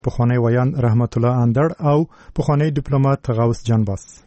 پخوانی ویان رحمت الله اندر او پخوانی دیپلمات غوث جانباس.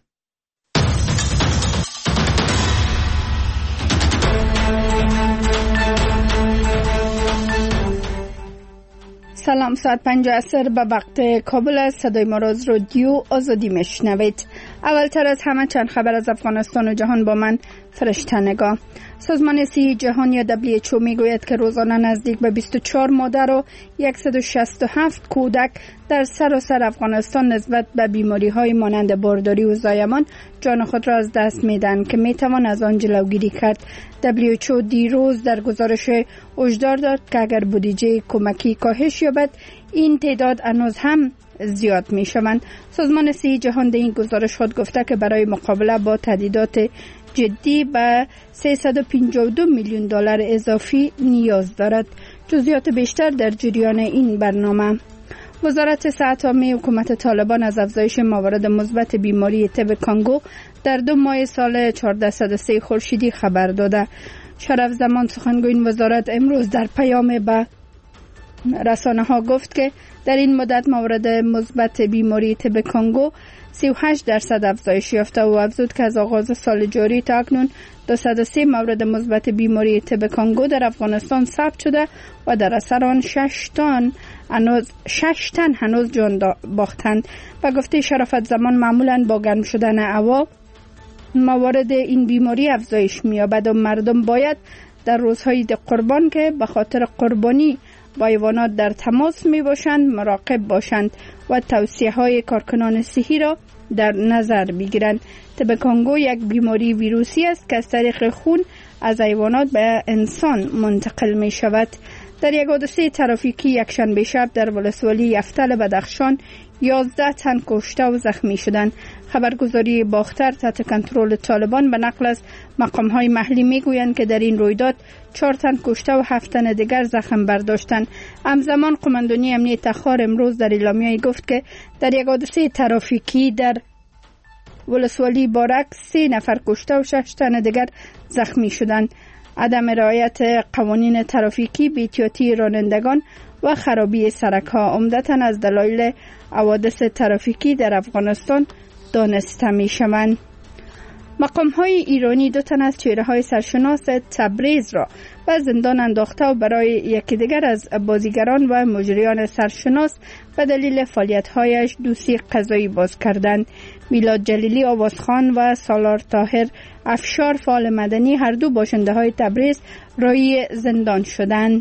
سلام، ساعت 5 عصر به وقت کابل است. صدای ما را از رادیو آزادی میشنوید. اولتر از همه چند خبر از افغانستان و جهان با من فرشته نگاه. سازمان صحی جهان یا WHO میگوید که روزانه نزدیک به 24 مادر و 167 کودک در سراسر افغانستان نسبت به بیماری‌های مانند بارداری و زایمان جان خود را از دست میدن که میتوان از آن جلوگیری کرد. WHO دیروز در گزارش هشدار داد که اگر بودجه کمکی کاهش یابد این تعداد هنوز هم زیاد می شوند. سازمان صحی جهان در این گزارش خود گفته که برای مقابله با تهدیدات جدی به 352 میلیون دلار اضافی نیاز دارد. جزئیات بیشتر در جریان این برنامه. وزارت صحت عامه حکومت طالبان از افزایش موارد مثبت بیماری تب کانگو در 2 ماه سال 1403 خورشیدی خبر داده. شرف زمان سخنگوی این وزارت امروز در پیام به رسانه ها گفت که در این مدت موارد مثبت بیماری تب کانگو 38% افزایش یافته و افزود که از آغاز سال جاری تا اکنون 203 مورد مثبت بیماری تب کانگو در افغانستان ثبت شده و در اثر آن 6 تن هنوز جان باختند. به گفته شرافت زمان معمولاً با گرم شدن هوا موارد این بیماری افزایش می‌یابد و مردم باید در روزهای قربان که به خاطر قربانی با حیوانات در تماس می باشند مراقب باشند و توصیه های کارکنان صحی را در نظر بگیرند. تب کانگو یک بیماری ویروسی است که از طریق خون از حیوانات به انسان منتقل می شود. در یک حادثه ترافیکی یکشنبه شب در ولسوالی یفتل بدخشان 11 تن کشته و زخمی شدند. خبرگزاری باختر تحت کنترل طالبان به نقل از مقام‌های محلی میگویند که در این رویداد 4 تن کشته و 7 تن دیگر زخم برداشتند. همزمان قماندانی امنیت تخار امروز در اعلامیه‌ای گفت که در یک حادثه ترافیکی در ولسوالی بارک 3 نفر کشته و 6 تن دیگر زخمی شدند. عدم رعایت قوانین ترافیکی، بی‌احتیاطی رانندگان و خرابی سرک‌ها عمدتاً از دلایل حوادث ترافیکی در افغانستان دانسته می‌شوند. مقام‌های ایرانی 2 تن از چهره‌های سرشناس تبریز را به زندان انداخته و برای یکی دیگر از بازیگران و مجریان سرشناس به دلیل فعالیت‌هایش دوسیه قضایی باز کردند. میلاد جلیلی آوازخوان و سالار طاهر افشار فعال مدنی هر دو باشنده‌های تبریز رای زندان شدند.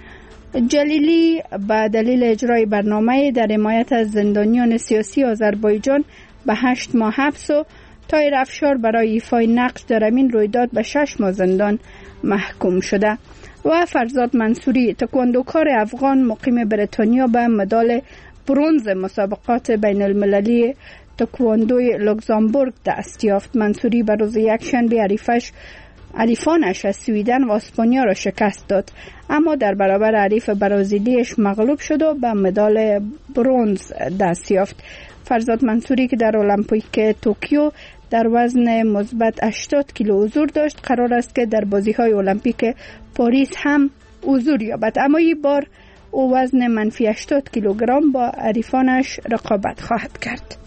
جلیلی به دلیل اجرای برنامه در حمایت از زندانیان سیاسی آذربایجان به 8 ماه حبس و طاهر افشار برای ایفای نقش در این رویداد به 6 ماه زندان محکوم شده. و فرزاد منصوری تکواندوکار افغان مقیم بریتانیا به مدال برنز مسابقات بین المللی تکواندوی لوکزامبورگ دست یافت. منصوری به روز یکشنبه حریفانش از سویدن و اسپانیا را شکست داد، اما در برابر حریف برازیلیش مغلوب شد و به مدال برنز دست یافت. فرزاد منصوری که در المپیک توکیو در وزن مثبت 80 کیلو حضور داشت، قرار است که در بازی‌های المپیک پاریس هم حضور یابد، اما این بار او وزن منفی 80 کیلوگرم با حریفانش رقابت خواهد کرد.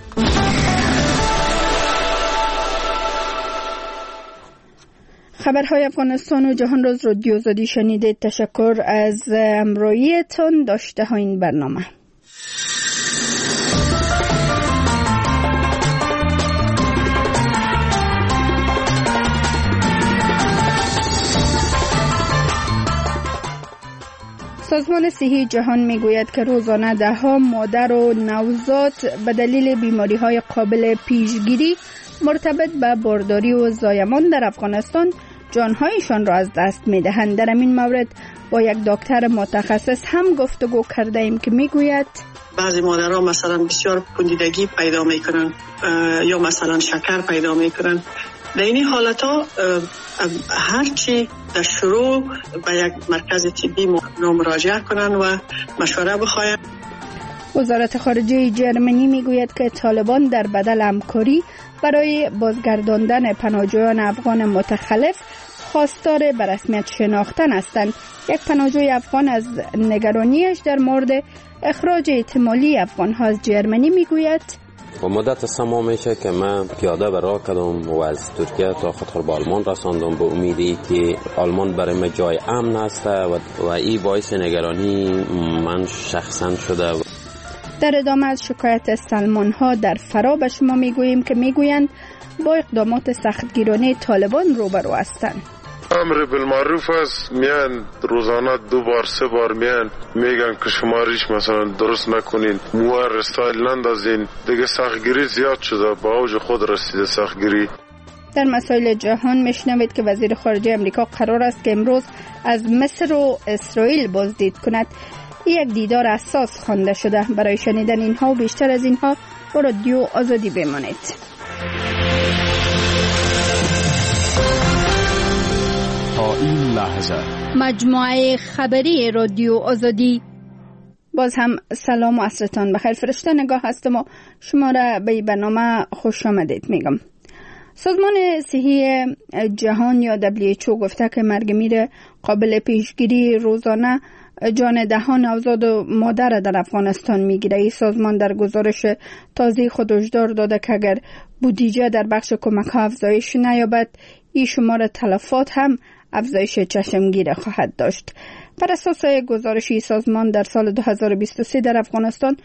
خبرهای افغانستان و جهان را از رادیو آزادی شنیدید. تشکر از همراهیتان. داشته ها این برنامه. سازمان صحی جهان میگوید که روزانه 10 مادر و نوزاد به دلیل بیماری‌های قابل پیشگیری مرتبط به بارداری و زایمان در افغانستان جانهایشان را از دست می‌دهند. در این مورد با یک دکتر متخصص هم گفتگو کرده ایم که میگوید بعضی مادرها مثلا بسیار پوندیدگی پیدا میکنن یا مثلا شکر پیدا میکنن. در این حالتها هرچی در شروع به یک مرکز طبی مراجعه کنن و مشوره بخواهند. وزارت خارجه جرمنی میگوید که طالبان در بدل همکاری برای بازگرداندن پناهجویان افغان متخلف خواستار به رسمیت شناختن هستند. یک پناهجوی افغان از نگرانیش در مورد اخراج احتمالی افغان‌ها از جرمنی میگوید و مدت سما میشه که من پیاده به راه کردم و از ترکیه تا خطر به آلمان رساندم به امیدی که آلمان برای من جای امن است و این باعث نگرانی من شخصا شده. در ادامه از شکایت سلمان ها در فرا به شما میگوییم که میگویند با اقدامات سختگیرانه طالبان روبرو هستند. امر بالمعروف است، میان روزانه 2 بار 3 بار میگن که شما ریش مثلا درست نکنین، موار استایل نندازین. دیگه سختگیری زیاد شده، با اوج خود رسیده سختگیری. در مسائل جهان میشنوید که وزیر خارجه امریکا قرار است که امروز از مصر و اسرائیل بازدید کند. یک دیدار اساس خوانده شده. برای شنیدن اینها و بیشتر از اینها با رادیو آزادی بمانید. تا این لحظه مجموعه خبری رادیو آزادی. باز هم سلام و عصرتان بخیر. فرشته نگاه هستم و شما را به برنامه خوش آمدید میگم. سازمان صحی جهان یا WHO گفته که مرگ میر قابل پیشگیری روزانه جان دهان نوزاد و مادر در افغانستان میگیره. این سازمان در گزارش تازه خود هشدار داده که اگر بودجه در بخش کمک ها افزایش نیابد، این شمار تلفات هم افزایش چشمگیر خواهد داشت. بر اساس گزارش این سازمان در سال 2023 در افغانستان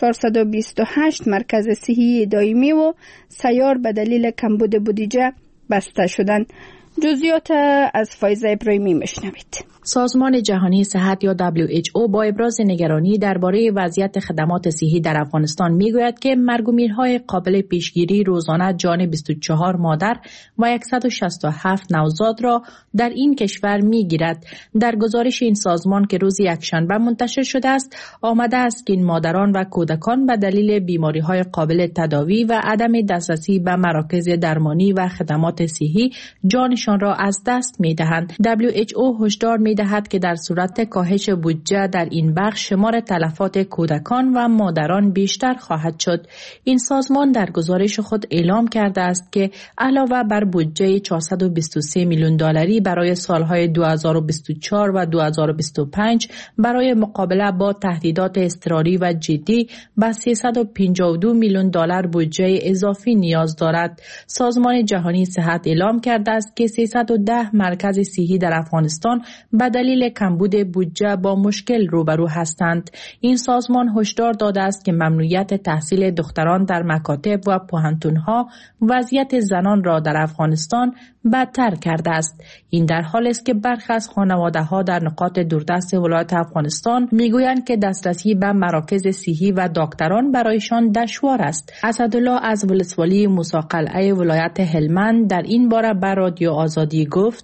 428 مرکز صحی دائمی و سیار به دلیل کمبود بودجه بسته شدند. جزئیات از فایزه ابراهیمی میشنوید. سازمان جهانی صحت یا WHO با ابراز نگرانی درباره وضعیت خدمات صحی در افغانستان میگوید که مرگ و میرهای قابل پیشگیری روزانه جان 24 مادر و 167 نوزاد را در این کشور میگیرد. در گزارش این سازمان که روز یکشنبه منتشر شده است، آمده است که این مادران و کودکان به دلیل بیماری‌های قابل تداوی و عدم دسترسی به مراکز درمانی و خدمات صحی جانشان را از دست میدهند. WHO هشدار دهد که در صورت کاهش بودجه در این بخش شمار تلفات کودکان و مادران بیشتر خواهد شد. این سازمان در گزارش خود اعلام کرده است که علاوه بر بودجه 423 میلیون دلاری برای سالهای 2024 و 2025 برای مقابله با تهدیدات اضطراری و جدی به 352 میلیون دلار بودجه اضافی نیاز دارد. سازمان جهانی صحت اعلام کرده است که 310 مرکز صحی در افغانستان به دلیل کمبود بودجه با مشکل روبرو هستند. این سازمان هشدار داده است که ممنوعیت تحصیل دختران در مکاتب و پوهنتون‌ها وضعیت زنان را در افغانستان بدتر کرده است. این در حالی است که برخی از خانواده‌ها در نقاط دوردست ولایت افغانستان میگویند که دسترسی به مراکز صحی و دکتران برایشان دشوار است. اسدالله از ولسوالی موسی قلعه ولایت هلمند در این باره به رادیو آزادی گفت: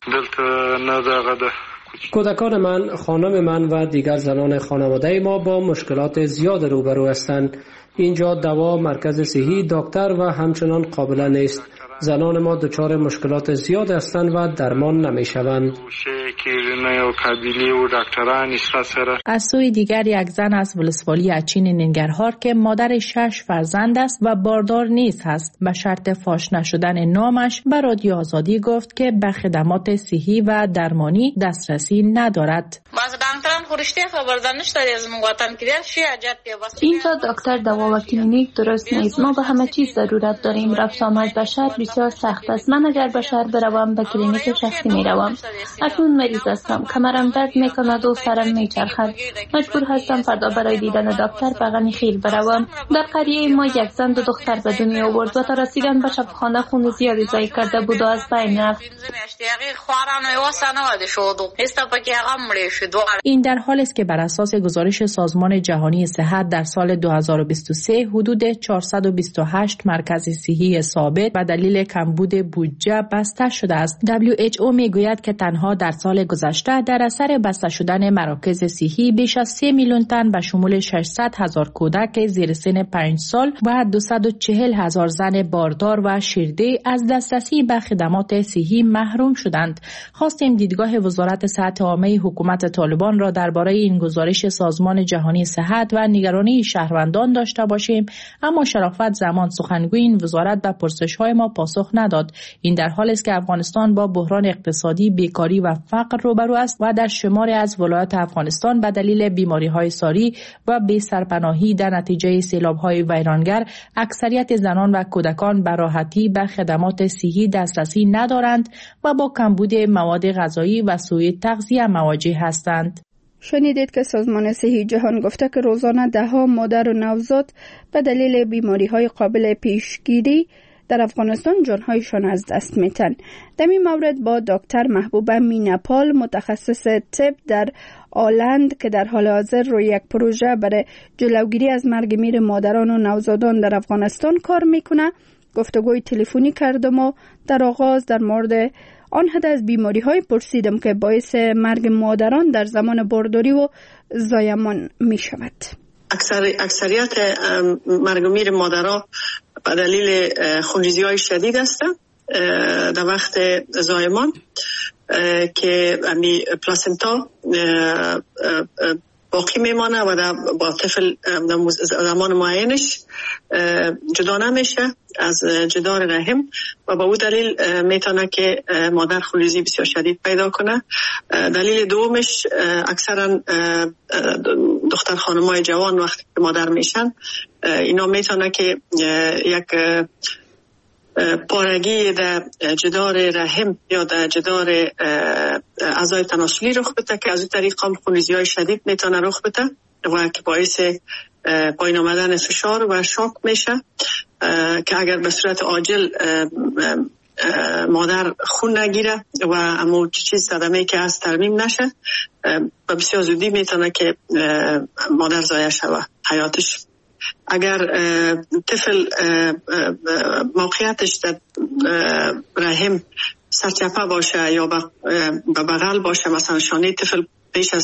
کودکان من، خانم من و دیگر زنان خانواده ما با مشکلات زیاد روبرو هستند. اینجا دوا، مرکز صحی، دکتر و همچنان قابل نیست. زنان ما دچار مشکلات زیاد هستند و درمان نمیشوند. از سوی دیگر یک زن از ولسوالی اچین ننگرهار که مادر 6 فرزند است و باردار نیز هست، به شرط فاش نشدن نامش به رادیو آزادی گفت که به خدمات صحی و درمانی دسترسی ندارد. اینجا دکتر، دوا و کلینیک درست نیست. ما به همه چیز ضرورت داریم. رفت آمد به شهر بسیار سخت است. من اگر به شهر بروم به کلینیک شخصی میروم. اکنون مریض هستم، کمرم درد میکند و سرم میچرخد. مجبور هستم فردا برای دیدن دکتر به غنیخیل بروم. در قریه ما یک زن 2 دختر به دنیا آورد و تا رسیدن به شفاخانه خون زیادی ضایع کرده بود و از بین رفت. این در حالی است که بر اساس گزارش سازمان جهانی صحت در سال 2023 حدود 428 مرکز صحی ثابت به دلیل کمبود بودجه بسته شده است. WHO میگوید که تنها در سال گذشته در اثر بسته شدن مراکز صحی بیش از 3 میلیون تن به شمول 600,000 کودک زیر سن 5 سال و 240,000 زن باردار و شیرده از دسترسی به خدمات صحی محروم شدند. خواستیم دیدگاه وزارت صحت عامه حکومت طالبان را در درباره این گزارش سازمان جهانی صحت و نگرانی شهروندان داشته باشیم، اما شرافت زمان سخنگوی این وزارت به پرسش‌های ما پاسخ نداد. این در حالی است که افغانستان با بحران اقتصادی، بیکاری و فقر روبرو است و در شماری از ولایات افغانستان به دلیل بیماری‌های ساری و بی‌سرپناهی در نتیجه سیلاب‌های ویرانگر اکثریت زنان و کودکان به راحتی به خدمات صحی دسترسی ندارند و با کمبود مواد غذایی و سوء تغذیه مواجه هستند. شنیدید که سازمان صحی جهان گفته که روزانه ده‌ها مادر و نوزاد به دلیل بیماری‌های قابل پیشگیری در افغانستان جانهایشان از دست میتن. در این مورد با دکتر محبوبه مینپال متخصص طب در آلند که در حال حاضر روی یک پروژه برای جلوگیری از مرگ میر مادران و نوزادان در افغانستان کار میکنه گفتگوی تلفنی کردم و در آغاز در مورد آن حد از بیماری های پرسیدم که باعث مرگ مادران در زمان بارداری و زایمان می شود. اکثریت مرگ میر مادرها به دلیل خونریزی های شدید است در وقت زایمان که امی پلاسنتا باقی میمانه و با طفل زمان معینش جدا نمیشه از جدار رحم و با او دلیل میتونه که مادر خونریزی بسیار شدید پیدا کنه. دلیل دومش اکثرا دختر خانمای جوان وقتی که مادر میشن اینا میتونه که یک پارگی در جدار رحم یا در جدار اعضای تناسلی رخ بده که از این طریق هم خونریزی های شدید میتونه رخ بده و که باعث پایین آمدن فشار و شوک میشه که اگر به صورت عاجل مادر خون نگیره و اما چیز صدمه که از ترمیم نشه و بسیار زودی میتونه که مادر ضایع شود حیاتش. اگر طفل موقعیتش در رحم سرچپه باشه یا به بغل باشه، مثلا شانه طفل پیش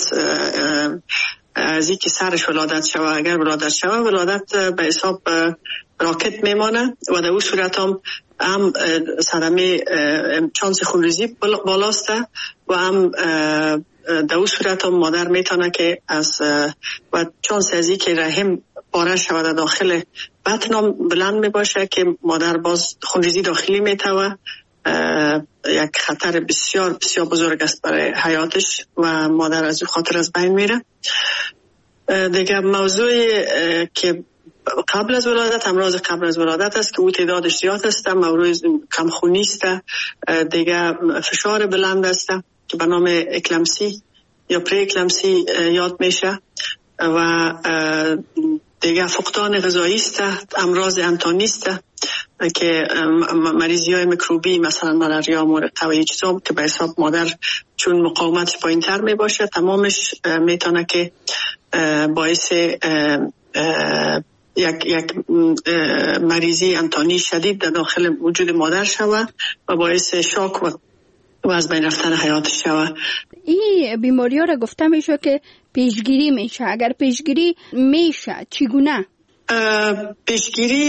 از اینکه سرش ولادت شوه، اگر ولادت شوه ولادت به حساب راکت میمانه و در اون صورت هم صدمه چانس خونریزی بالاست و هم در اون صورت هم مادر میتونه که و چانس از اینکه رحم پاره شود داخل بطن بلند می باشه که مادر باز خونریزی داخلی میتوه یک خطر بسیار بسیار بزرگ است برای حیاتش و مادر از این خاطر از بین میره. دیگه موضوع که قبل از ولادت، امراض قبل از ولادت است که او تعدادش زیاد است، موضوع کمخونی است، دیگه فشار بلند است که به نام اکلمسی یا پری اکلمسی یاد میشه و دیگه فقدان غذایی است، امراض انتانی است که مریضی های میکروبی مثلا ملاریا، مورد طویی چیزا که به حساب مادر چون مقاومت پایین تر می باشه تمامش میتونه که باعث یک مریضی انتانی شدید در داخل وجود مادر شود و باعث شوک و از بین رفتن حیاتش شود. این بیماری ها را گفته میشه که پیشگیری میشه. اگر پیشگیری میشه چگونه؟ پیشگیری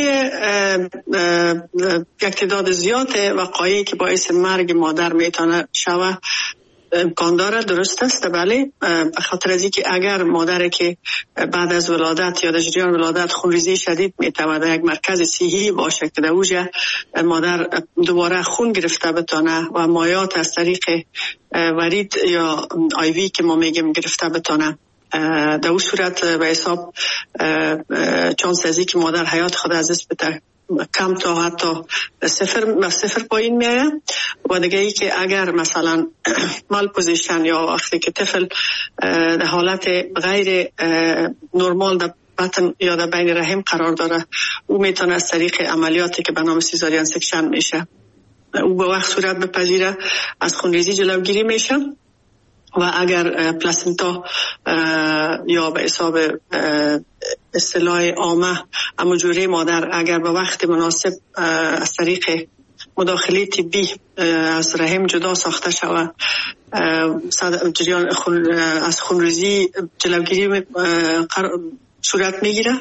یک تعداد زیاد وقایعی که باعث مرگ مادر میتونه شود امکان داره، درست است بله، به خاطر از اینکه اگر مادر که بعد از ولادت یا در جریان ولادت خونریزی شدید میتونه در یک مرکز صحی باشه که در اوجه مادر دوباره خون گرفته بتونه و مایات از طریق ورید یا آیوی که ما میگیم گرفته بتونه، در اون صورت به حساب چانس از اینکه مادر حیات خود از دست بده کم تا حتی صفر پایین میایه. و دیگه ای که اگر مثلا مال پوزیشن یا وقتی که طفل در حالت غیر نرمال در بطن یا در بین رحم قرار داره، او میتونه از طریق عملیاتی که به نام سیزارین سکشن میشه او به وقت صورت بپذیره، از خونریزی جلوگیری میشه. و اگر پلاسنتا یا به حساب اصطلاح عامه اموجوری مادر اگر به وقت مناسب از طریق مداخله طبی از رحم جدا ساخته شود، جریان از خونریزی جلوگیری صورت میگیره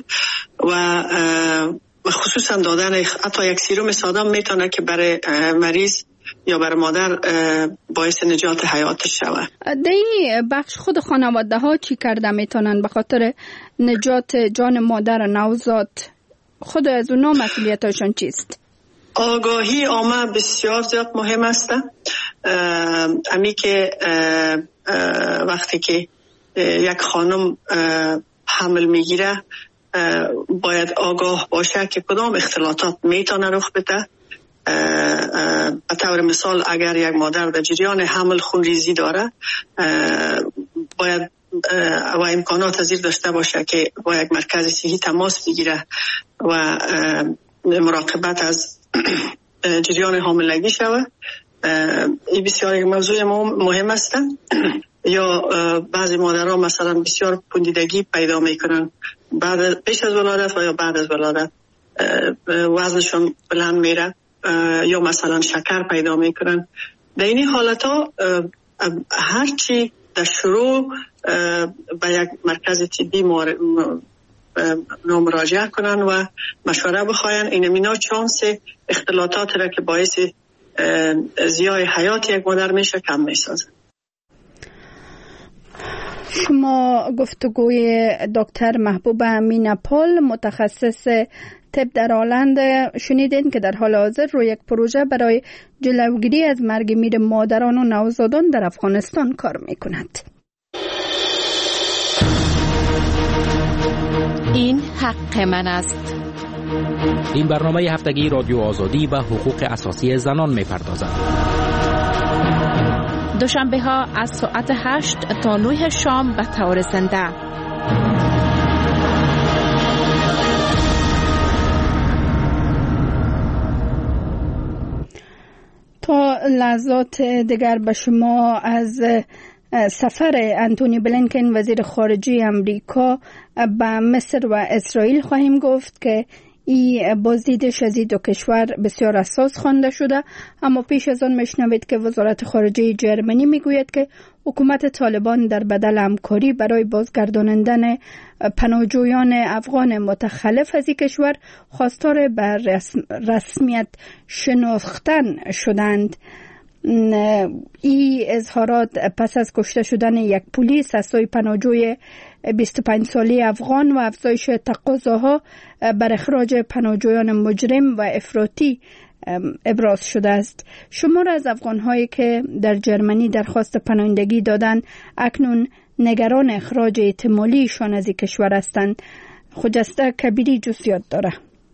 و خصوصا دادن حتی یک سیروم ساده میتونه که برای مریض یا بر مادر باعث نجات حیاتش شود. در این بخش خود خانواده ها چی کرده میتونن به خاطر نجات جان مادر نوزاد؟ خود از اونا مسئولیتشون چیست؟ آگاهی عامه بسیار زیاد مهم است. امی که وقتی که یک خانم حمل میگیره باید آگاه باشه که کدام اختلاطات میتونه رخ بده. به طور مثال اگر یک مادر در جریان حمل خونریزی داره باید و امکانات زیر داشته باشه که با یک مرکز صحی تماس بگیره و مراقبت از جریان حاملگی شود. این بسیار یک موضوع مهم است. یا بعضی مادرها مثلا بسیار پوندیدگی پیدا میکنن پیش از ولادت و یا بعد از ولادت وزنشون بلند میره یا مثلا شکر پیدا میکنن. در این حالت ها هرچی در شروع به یک مرکز طبی مراجعه کنن و مشوره بخواین. این مینا چانس اختلاطات را که باعث زیای حیات یک مادر میشه کم میسازه. شما گفتگوی دکتر محبوبه میناپول متخصص طب در آلند شنیدین که در حال حاضر روی یک پروژه برای جلوگیری از مرگ میر مادران و نوزادان در افغانستان کار میکند. این حق من است. این برنامه هفتگی رادیو آزادی به حقوق اساسی زنان میپردازد. دوشنبه ها از ساعت 8 تا 9 شام به طور زنده. تا لحظات دیگر به شما از سفر انتونی بلینکن وزیر خارجه امریکا به مصر و اسرائیل خواهیم گفت که این بازدیدش از این دو کشور بسیار اساس خوانده شده. اما پیش از آن میشنوید که وزارت خارجه جرمنی میگوید که حکومت طالبان در بدل همکاری برای بازگرداندن پناهجویان افغان متخلف از این کشور خواستار بر رسمیت شناختن شدند. این اظهارات پس از کشته شدن یک پلیس از سوی پناهجوی 25 ساله افغان و افزایش تقاضاها بر اخراج پناهجویان مجرم و افراطی ابراز شده است. شمار از افغان‌هایی که در جرمنی درخواست پناهندگی دادند اکنون نگران اخراج احتمالیشان از این کشور هستند. خجسته کبیری جزئیات داره.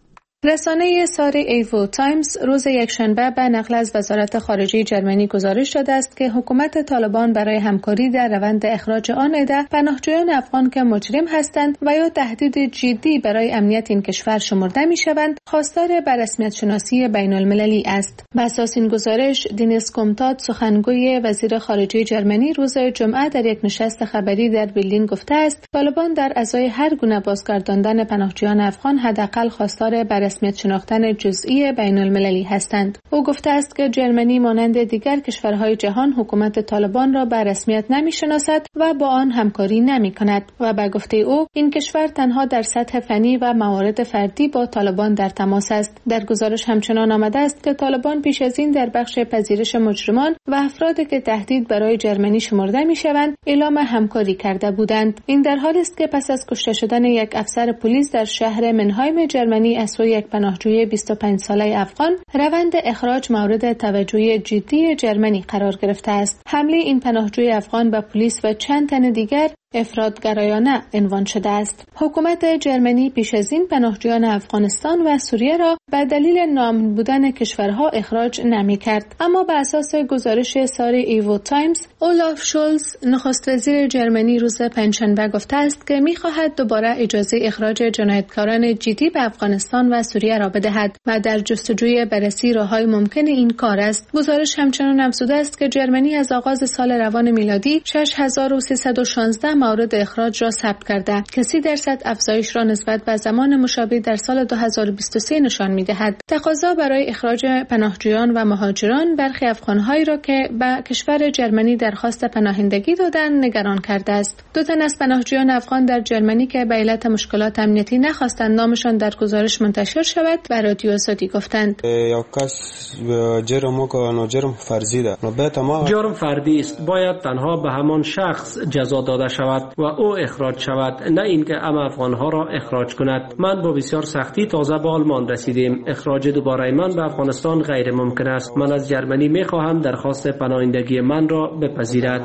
رسانه ساری ایوو تایمز روز یکشنبه به نقل از وزارت خارجه جرمنی گزارش داده است که حکومت طالبان برای همکاری در روند اخراج آن عده پناهجویان افغان که مجرم هستند و یا تهدید جدی برای امنیت این کشور شمرده می‌شوند خواستار به رسمیت شناسی بین‌المللی است. بر اساس این گزارش دینیس کومتاد سخنگوی وزیر خارجه جرمنی روز جمعه در یک نشست خبری در برلین گفته است طالبان در ازای هر گونه بازگرداندن پناهجویان افغان حداقل خواستار رسمیت شناختن جزئی بین‌المللی هستند. او گفته است که جرمنی مانند دیگر کشورهای جهان حکومت طالبان را به رسمیت نمی‌شناسد و با آن همکاری نمی‌کند و به گفته او این کشور تنها در سطح فنی و موارد فردی با طالبان در تماس است. در گزارش همچنان آمده است که طالبان پیش از این در بخش پذیرش مجرمان و افرادی که تهدید برای جرمنی شمرده می‌شوند اعلام همکاری کرده بودند. این در حالی است که پس از کشته شدن یک افسر پلیس در شهر منهایم جرمنی از سوی یک پناهجوی 25 ساله افغان روند اخراج مورد توجه جدی جرمنی قرار گرفته است. حمله این پناهجوی افغان به پلیس و چند تن دیگر افراط‌گرایانه عنوان شده است. حکومت جرمنی پیش از این پناهجویان افغانستان و سوریه را به دلیل ناامن بودن کشورها اخراج نمی‌کرد. اما بر اساس گزارش ساری ایوو تایمز اولاف شولز نخست وزیر جرمنی روز پنجشنبه گفته است که می‌خواهد دوباره اجازه اخراج جنایتکاران جدی به افغانستان و سوریه را بدهد و در جستجوی بررسی راه‌های ممکن این کار است. گزارش همچنان افزوده است که جرمنی از آغاز سال روان میلادی 6316 موارد اخراج را ثبت کرده که 30% افزایش را نسبت به زمان مشابه در سال 2023 نشان می‌دهد. تقاضا برای اخراج پناهجویان و مهاجران برخی افغان‌هایی را که به کشور جرمنی درخواست پناهندگی دادند نگران کرده است. 2 تن از پناهجویان افغان در جرمنی که به علت مشکلات امنیتی نخواستند نامشان در گزارش منتشر شود به رادیو آزادی گفتند. جرم فردی است، باید تنها به همان شخص جزا داده شود و او اخراج شود، نه اینکه افغان‌ها را اخراج کند. من با بسیار سختی تازه به آلمان رسیدیم. اخراج دوباره من به افغانستان غیر ممکن است. من از جرمنی می‌خواهم درخواست پناهندگی من را بپذیرد.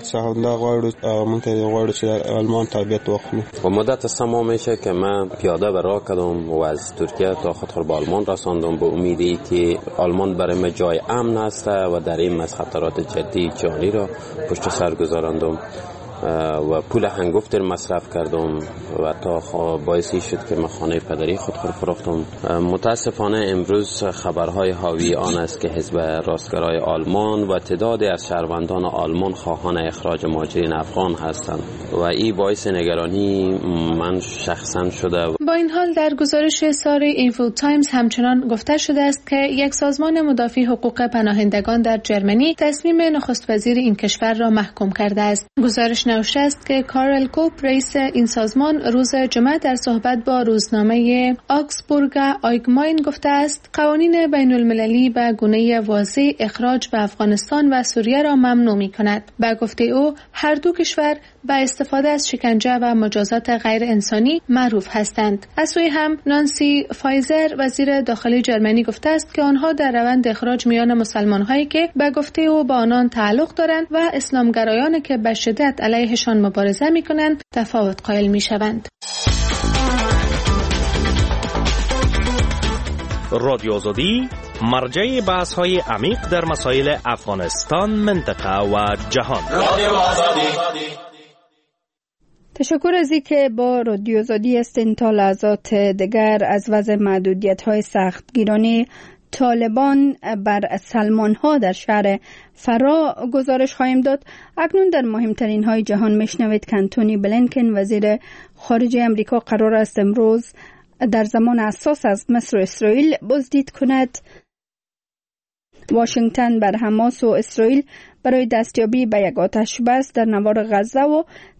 و مدت 3 ماه میشه که من پیاده به راه کردم و از ترکیه تا خطر به آلمان رساندم به امیدی که آلمان برای من جای امن است و در این از خطرات جدی جانی را پشت سر گذاراندم و پول هنگفت مصرف کردم و تا باعثی شد که من خانه پدری خود فروختم. متاسفانه امروز خبرهای حاوی آن است که حزب راستگرای آلمان و تعدادی از شهروندان آلمان خواهان اخراج مهاجرین افغان هستند و این باعث نگرانی من شخصا شده. با این حال در گزارش ساری ایفو تایمز همچنان گفته شده است که یک سازمان مدافع حقوق پناهندگان در جرمنی تصمیم نخست وزیر این کشور را محکوم کرده است. گزارش نوشته است که کارل کوپ رئیس این سازمان روز جمعه در صحبت با روزنامه آکسبورگ آیگماین گفته است قوانین بین المللی به گونه واضح اخراج به افغانستان و سوریه را ممنوع می کند. به گفته او هر دو کشور به استفاده از شکنجه و مجازات غیر انسانی معروف هستند. از سوی هم نانسی فایزر وزیر داخلی جرمنی گفته است که آنها در روند اخراج میان مسلمان‌هایی که به گفته او با آنان تعلق دارند و اسلامگرایان که به شدت علیهشان مبارزه می‌کنند تفاوت قائل می‌شوند. رادیو آزادی مرجع بحث‌های عمیق در مسائل افغانستان، منطقه و جهان. رادیو آزادی. تشکر از اینکه با رادیو آزادی هستین. تا لحظات دیگر از وضع محدودیت‌های سختگیرانه طالبان بر سلمان‌ها در شهر فرا گزارش خواهیم داد. اکنون در مهمترین های جهان میشنوید که انتونی بلینکن وزیر خارجه امریکا قرار است امروز در زمان حساس از مصر و اسرائیل بازدید کند. واشنگتن بر حماس و اسرائیل برای دستیابی به یک آتش بس در نوار غزه و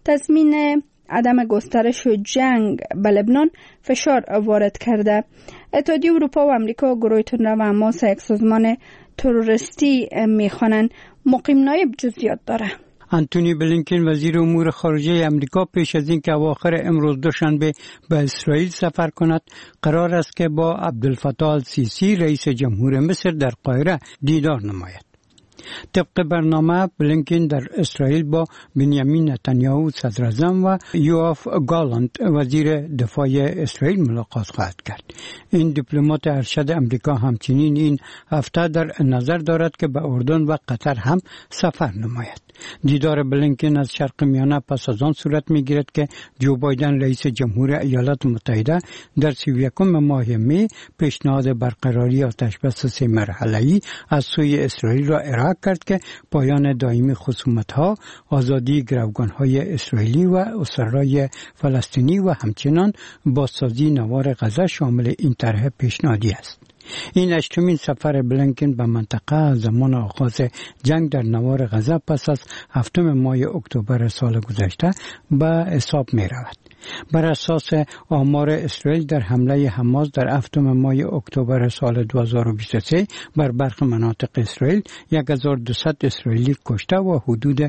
تضمین عدم گسترش جنگ به لبنان فشار وارد کرده. اتحادیه اروپا و امریکا گروه تندرو و حماس یک سازمان تروریستی میخوانند. مقیم نایب جزئیات داره. انتونی بلینکن وزیر امور خارجه امریکا پیش از اینکه اواخر امروز دوشنبه به اسرائیل سفر کند قرار است که با عبدالفتاح السیسی رئیس جمهور مصر در قاهره دیدار نماید. طبق برنامه بلینکن در اسرائیل با بنیامین نتانیاهو صدراعظم و یوآف گالانت وزیر دفاع اسرائیل ملاقات خواهد کرد. این دیپلمات ارشد امریکا همچنین این هفته در نظر دارد که به اردن و قطر هم سفر نماید. دیدار بلینکن از شرق میانه پس از آن صورت میگیرد که جو بایدن رئیس جمهور ایالات متحده در 31 ماه می پیشنهاد برقراری آتشبس 3 مرحله‌ای از سوی اسرائیل را ارائه کرد که پایان دائمی خصومت‌ها، آزادی گروگان‌های اسرائیلی و اسرای فلسطینی و همچنان بازسازی نوار غزه شامل این طرح پیشنهادی است. این 8مین سفر بلینکن به منطقه از زمان آغاز جنگ در نوار غزه پس از 7 ماه اکتبر سال گذشته به حساب می رود. بر اساس آمار اسرائیل در حمله حماس در 7 ماه اکتبر سال 2023 بر برخی مناطق اسرائیل 1200 اسرائیلی کشته و حدود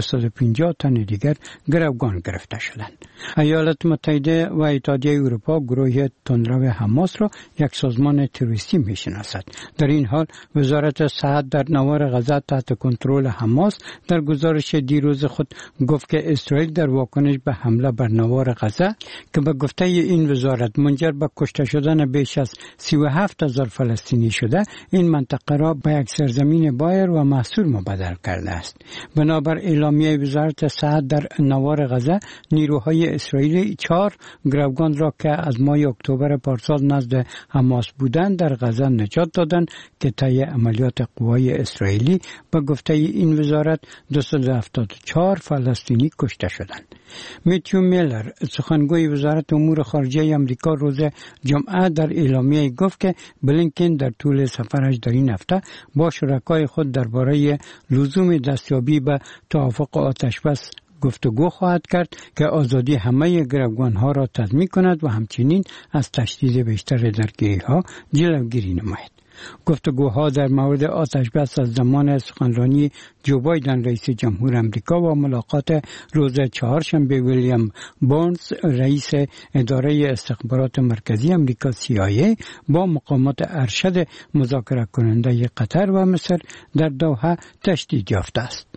250 تن دیگر گروگان گرفته شدند. ایالات متحده و اتحادیه اروپا گروه تندرو حماس را یک سازمان تروریستی می‌شناسد. در این حال وزارت صحت در نوار غزه تحت کنترل حماس در گزارش دیروز خود گفت که اسرائیل در واکنش به حمله بر نوار غزه که به گفته این وزارت منجر به کشته شدن بیش از 37,000 فلسطینی شده، این منطقه را به یک سرزمین بایر و محصور مبدل کرده است. بنابر اعلامیه وزارت صحت در نوار غزه، نیروهای اسرائیلی 4 گروگان را که از ماه اکتبر پارسال نزد حماس بودند در غزه نجات دادند که طی عملیات قوای اسرائیلی به گفته این وزارت 274 فلسطینی کشته شدند. میتیو میلر سخنگوی وزارت امور خارجه آمریکا روز جمعه در اعلامیه گفت که بلینکن در طول سفرش در این هفته با شرکای خود درباره لزوم دستیابی به توافق آتشبس گفتگو خواهد کرد که آزادی همه گروگانها را تضمین کند و همچنین از تشدید بیشتر درگیری‌ها جلوگیری نماید. گفتگوها در مورد آتشبس از زمان سخنرانی جو بایدن رئیس جمهور آمریکا و ملاقات روز چهارشنبه ویلیام بارنز رئیس اداره استخبارات مرکزی آمریکا CIA با مقامات ارشد مذاکره کننده قطر و مصر در دوحه تشدید یافته است.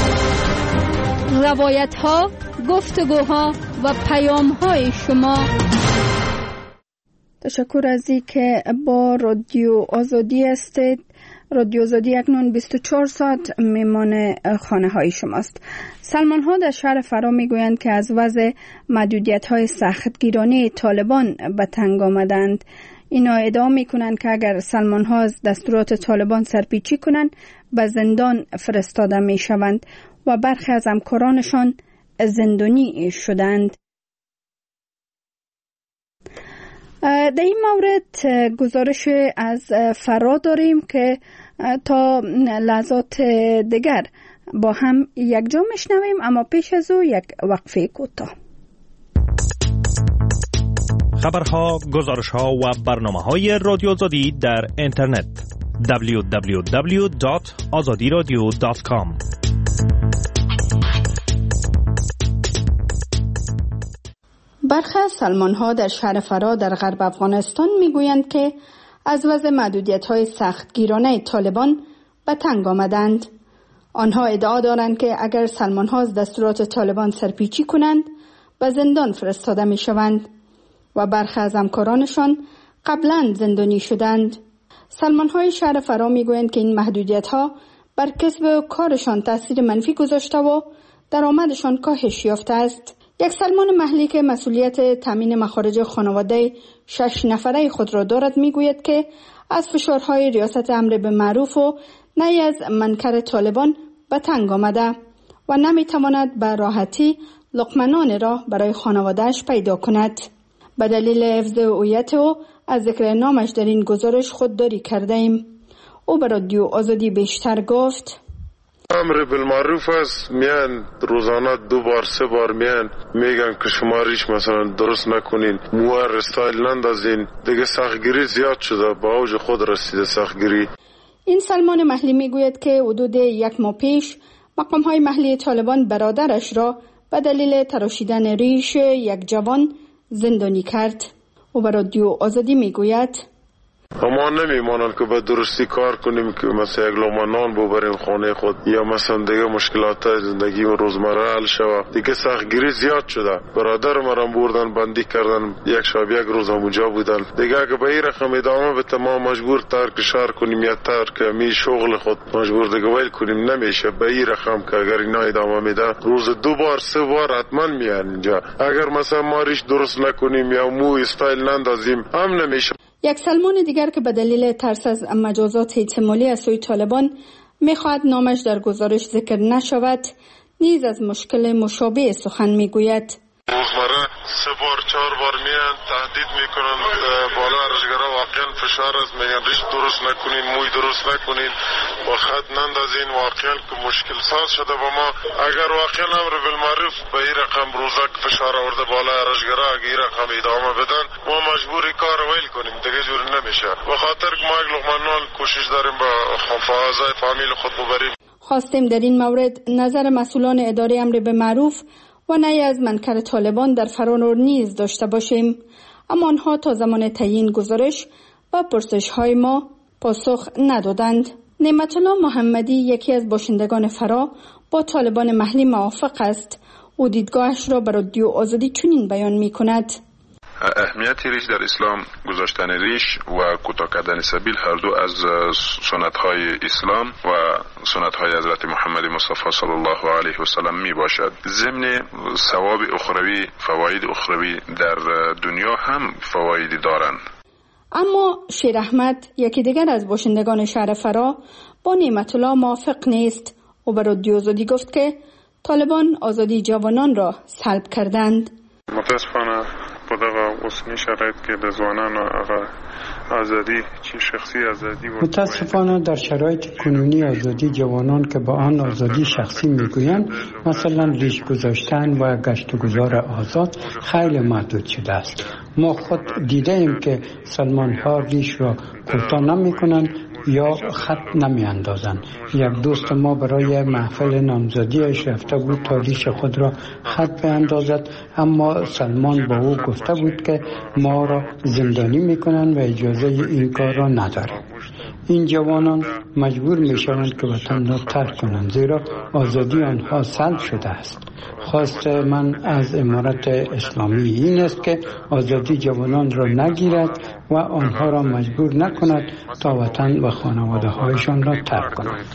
روایت ها، گفتگوها و پیام های شما. تشکر از اینکه با رادیو آزادی هستید. رادیو آزادی اکنون 24 ساعت میمان خانه های شماست. سلمان ها در شهر فرا میگویند که از وضع محدودیت های سختگیرانه طالبان به تنگ آمدند. اینا ادعا میکنند که اگر سلمان ها از دستورات طالبان سرپیچی کنند به زندان فرستاده میشوند و برخی از همکارانشان زندانی شدند. در این مورد گزارش از فرا داریم که تا لحظات دیگر با هم یک جا میشنویم، اما پیش از او یک وقفه کوتاه. خبرها، گزارشها و برنامه‌های رادیو آزادی در اینترنت www.azadiradio.com. برخی از سلمان‌ها در شهر فرا در غرب افغانستان میگویند که از وضع محدودیت‌های سختگیرانه طالبان به تنگ آمدند. آنها ادعا دارند که اگر سلمان‌ها از دستورات طالبان سرپیچی کنند به زندان فرستاده می‌شوند و برخی از همکارانشان قبلا زندانی شدند. سلمان‌های شهر فرا میگویند که این محدودیت‌ها بر کسب کارشان تاثیر منفی گذاشته و درآمدشان کاهش یافته است. یک سلمان محلی که مسئولیت تامین مخارج خانواده 6 نفره خود را دارد میگوید که از فشارهای ریاست امر به معروف و نهی از منکر طالبان به تنگ آمده و نمیتواند به راحتی لقمه نان را برای خانوادهش پیدا کند. به دلیل حفظ هویت او از ذکر نامش در این گزارش خودداری کرده ایم. او به رادیو آزادی بیشتر گفت: امر بالمعروف است، میان روزانه 2 بار 3 بار میگن که شما ریش مثلا درست نکنین، موار استایل نندازین. دیگه سختگیری زیاد شده، با اوج خود رسیده سختگیری. این سلمان محلی میگوید که حدود 1 ماه پیش مقام‌های محلی طالبان برادرش را به دلیل تراشیدن ریش یک جوان زندانی کرد. او به رادیو آزادی میگوید: ما نمیمانند که به درستی کار کنیم که مثلا یک لقمه نان ببریم خانه خود یا مثلا دیگه مشکلات زندگی و روزمره حل شود. دیگه سختگیری زیاد شده. برادر مرا بردن بندی کردن، یک شب یک روز اونجا بودن. دیگه اگه به این رقم ادامه بده ما مجبور ترک شهر کنیم یا ترک می شغل خود مجبور دیگه ویل کنیم. نمیشه به این رقم که اگر اینا ادامه میده روز 2 بار 3 بار حتما میان اینجا. اگر مثلا ما ریش درست نکنیم یا مو استایل نندازیم هم نمیشه. یک سلمان دیگر که به دلیل ترس از مجازات احتمالی از سوی طالبان میخواهد نامش در گزارش ذکر نشود، نیز از مشکل مشابه سخن میگوید. روزمره 3 بار 4 بار میان تهدید میکنن بالا ارشگرا واقعا فشار است، میگن ریش درست نکنین، موی درست نکنین و خط نندازین. واقعا که مشکل ساز شده با ما. اگر واقعا امر بالمعروف به این رقم روزه فشار آورده بالا ارشگرا اگه این رقم ادامه بدن ما مجبوری کار ویل کنیم، دیگه جور نمیشه. به خاطر که ما یک لقمه نان کوشش داریم با فاعضای فامیل خود ببریم. خواستیم در این مورد نظر مسئولان اداره امر به معروف و نهی از منکر طالبان در فرا نیز داشته باشیم، اما آنها تا زمان تعیین گزارش و پرسش‌های ما پاسخ ندادند. نعمت الله محمدی یکی از باشندگان فرا با طالبان محلی موافق است. او دیدگاهش را به رادیو آزادی چنین بیان می‌کند: اهمیت ریش در اسلام، گذاشتن ریش و کوتاه کردن سبیل هر دو از سنت‌های اسلام و سنت‌های حضرت محمد مصطفی صلی الله علیه و سلم می باشد. ضمن ثواب اخروی، فواید اخروی در دنیا هم فوایدی دارند. اما شیر احمد یکی دیگر از باشندگان شهر فرا با نعمت الله موافق نیست و به رادیو آزادی گفت که طالبان آزادی جوانان را سلب کردند. متاسفانه په دغه اوسنی شرایط کې د ځوانانو هغه آزادی چې شخصی آزادی متاسفانه در شرایط کنونی آزادی جوانان که با آن آزادی شخصی میگویند، مثلا ریش گذاشتن و گشت و گذار آزاد، خیلی محدود شده است. ما خود دیده ایم که سلمان ها ریش را کوتاه نمی کنند یا خط نمی اندازند. یک دوست ما برای محفل نامزدیش رفته بود تا ریش خود را خط بیاندازد، اما سلمان با او گفته بود که ما را زندانی می کنند و اجازه این کار را نداریم. این جوانان مجبور می شوند که وطن را ترک کنند، زیرا آزادی آنها سلب شده است. خواست من از امارت اسلامی این است که آزادی جوانان را نگیرد و آنها را مجبور نکند تا وطن و خانواده هایشان را ترک کنند.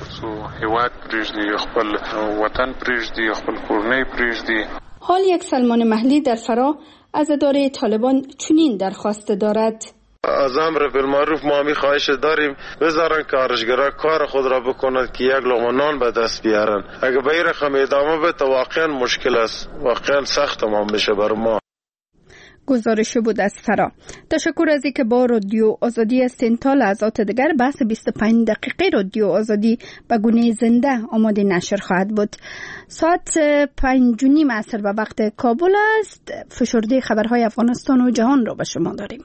حال یک سلمان محلی در فرا از اداره طالبان چنین درخواست دارد: از امر بالمعروف ما می خواهش داریم بذارن کارشگرا کار خود را بکنند که یک لقمه نان به دست بیارن. اگه به این رقم ادامه بده واقعا مشکل است، واقعا سخت تمام بشه بر ما. گزارش بود از فرا. تشکر از اینکه با رادیو آزادی هستین. تا لحظات دیگر بحث 25 دقیقه رادیو آزادی به گونه زنده آماده نشر خواهد بود. ساعت 5:30 عصر به وقت کابل است. فشرده خبرهای افغانستان و جهان را به شما داریم.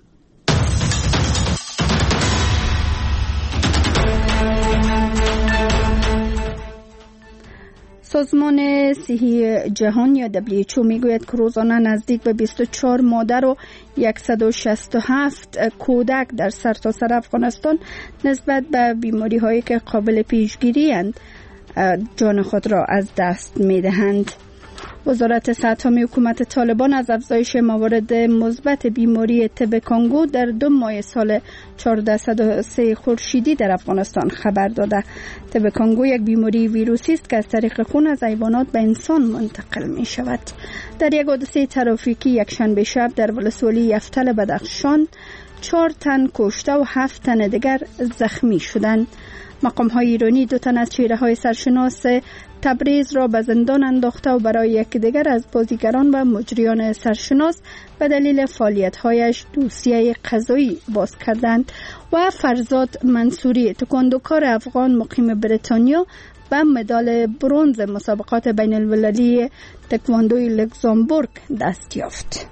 سازمان صحی جهان یا WHO میگوید که روزانه نزدیک به 24 مادر و 167 کودک در سرتاسر افغانستان نسبت به بیماری هایی که قابل پیشگیری اند جان خود را از دست میدهند. وزارت صحت عامه حکومت طالبان از افزایش موارد مثبت بیماری تب کانگو در 2 ماه سال 1403 خورشیدی در افغانستان خبر داده. تب کانگو یک بیماری ویروسی است که از طریق خون از حیوانات به انسان منتقل می شود. در یک حادثه ترافیکی یک شنبه شب در ولسوالی یفتل بدخشان 4 تن کشته و 7 تن دیگر زخمی شدند. مقام‌های ایرانی 2 تن از چهره‌های سرشناس تبریز را به زندان انداخته و برای یکی دیگر از بازیگران و مجریان سرشناس به دلیل فعالیت‌هایش دوسیه قضایی باز کردند. و فرزاد منصوری تکواندوکار افغان مقیم بریتانیا به مدال برنز مسابقات بین المللی تکواندوی لوکزامبورگ دست یافت.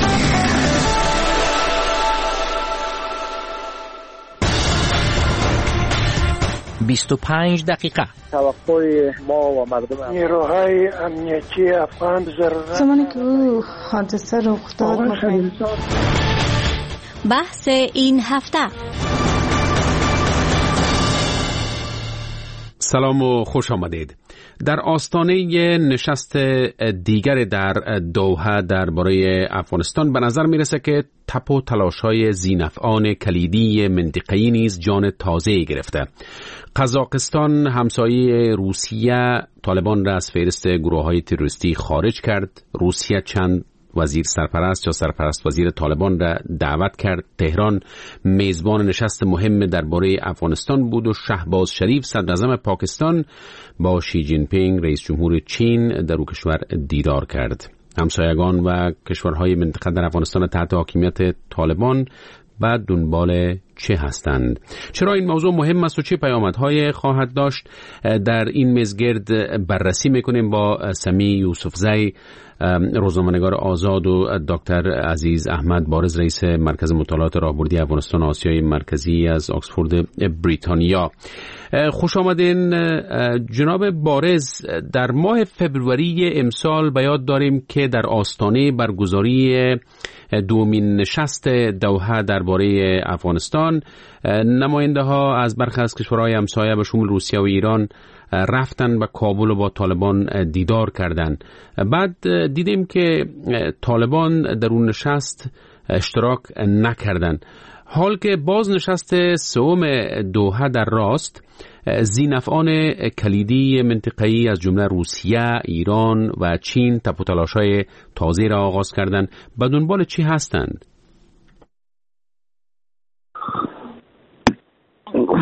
25 دقیقه. توقع ما و مردم نیروهای امنیتی افغان زمانی که او حادثه رخ داد بحث این هفته. سلام و خوش آمدید. در آستانه نشست دیگر در دوحه درباره افغانستان به نظر میرسه که تپ و تلاش‌های ذی‌نفعان کلیدی منطقه‌ای نیز جان تازه‌ای گرفته. قزاقستان همسایه روسیه طالبان را از فهرست گروه‌های تروریستی خارج کرد. روسیه چند وزیر سرپرست یا سرپرست وزیر طالبان را دعوت کرد. تهران میزبان نشست مهم درباره افغانستان بود و شهباز شریف صدراعظم پاکستان با شی جین پینگ رئیس جمهور چین در او کشور دیدار کرد. همسایگان و کشورهای منطقه در افغانستان تحت حاکمیت طالبان و دنبال چه هستند؟ چرا این موضوع مهم است و چه پیامدهای خواهد داشت؟ در این میزگرد بررسی میکنیم با سمی یوسفزی، روزنامه‌نگار آزاد، و دکتر عزیز احمد بارز، رئیس مرکز مطالعات راهبردی افغانستان آسیای مرکزی از آکسفورد بریتانیا. خوش آمدین جناب بارز. در ماه فبروری امسال به یاد داریم که در آستانه برگزاری دومین نشست دوحه درباره افغانستان نماینده ها از برخی از کشورهای همسایه به شمول روسیه و ایران رفتن به کابل و با طالبان دیدار کردند. بعد دیدیم که طالبان در اون نشست اشتراک نکردند. حال که باز نشست سوم دوحه در راست، ذی‌نفعان کلیدی منطقه‌ای از جمله روسیه، ایران و چین تپ و تلاش‌های تازه را آغاز کردند. به دنبال چی هستند؟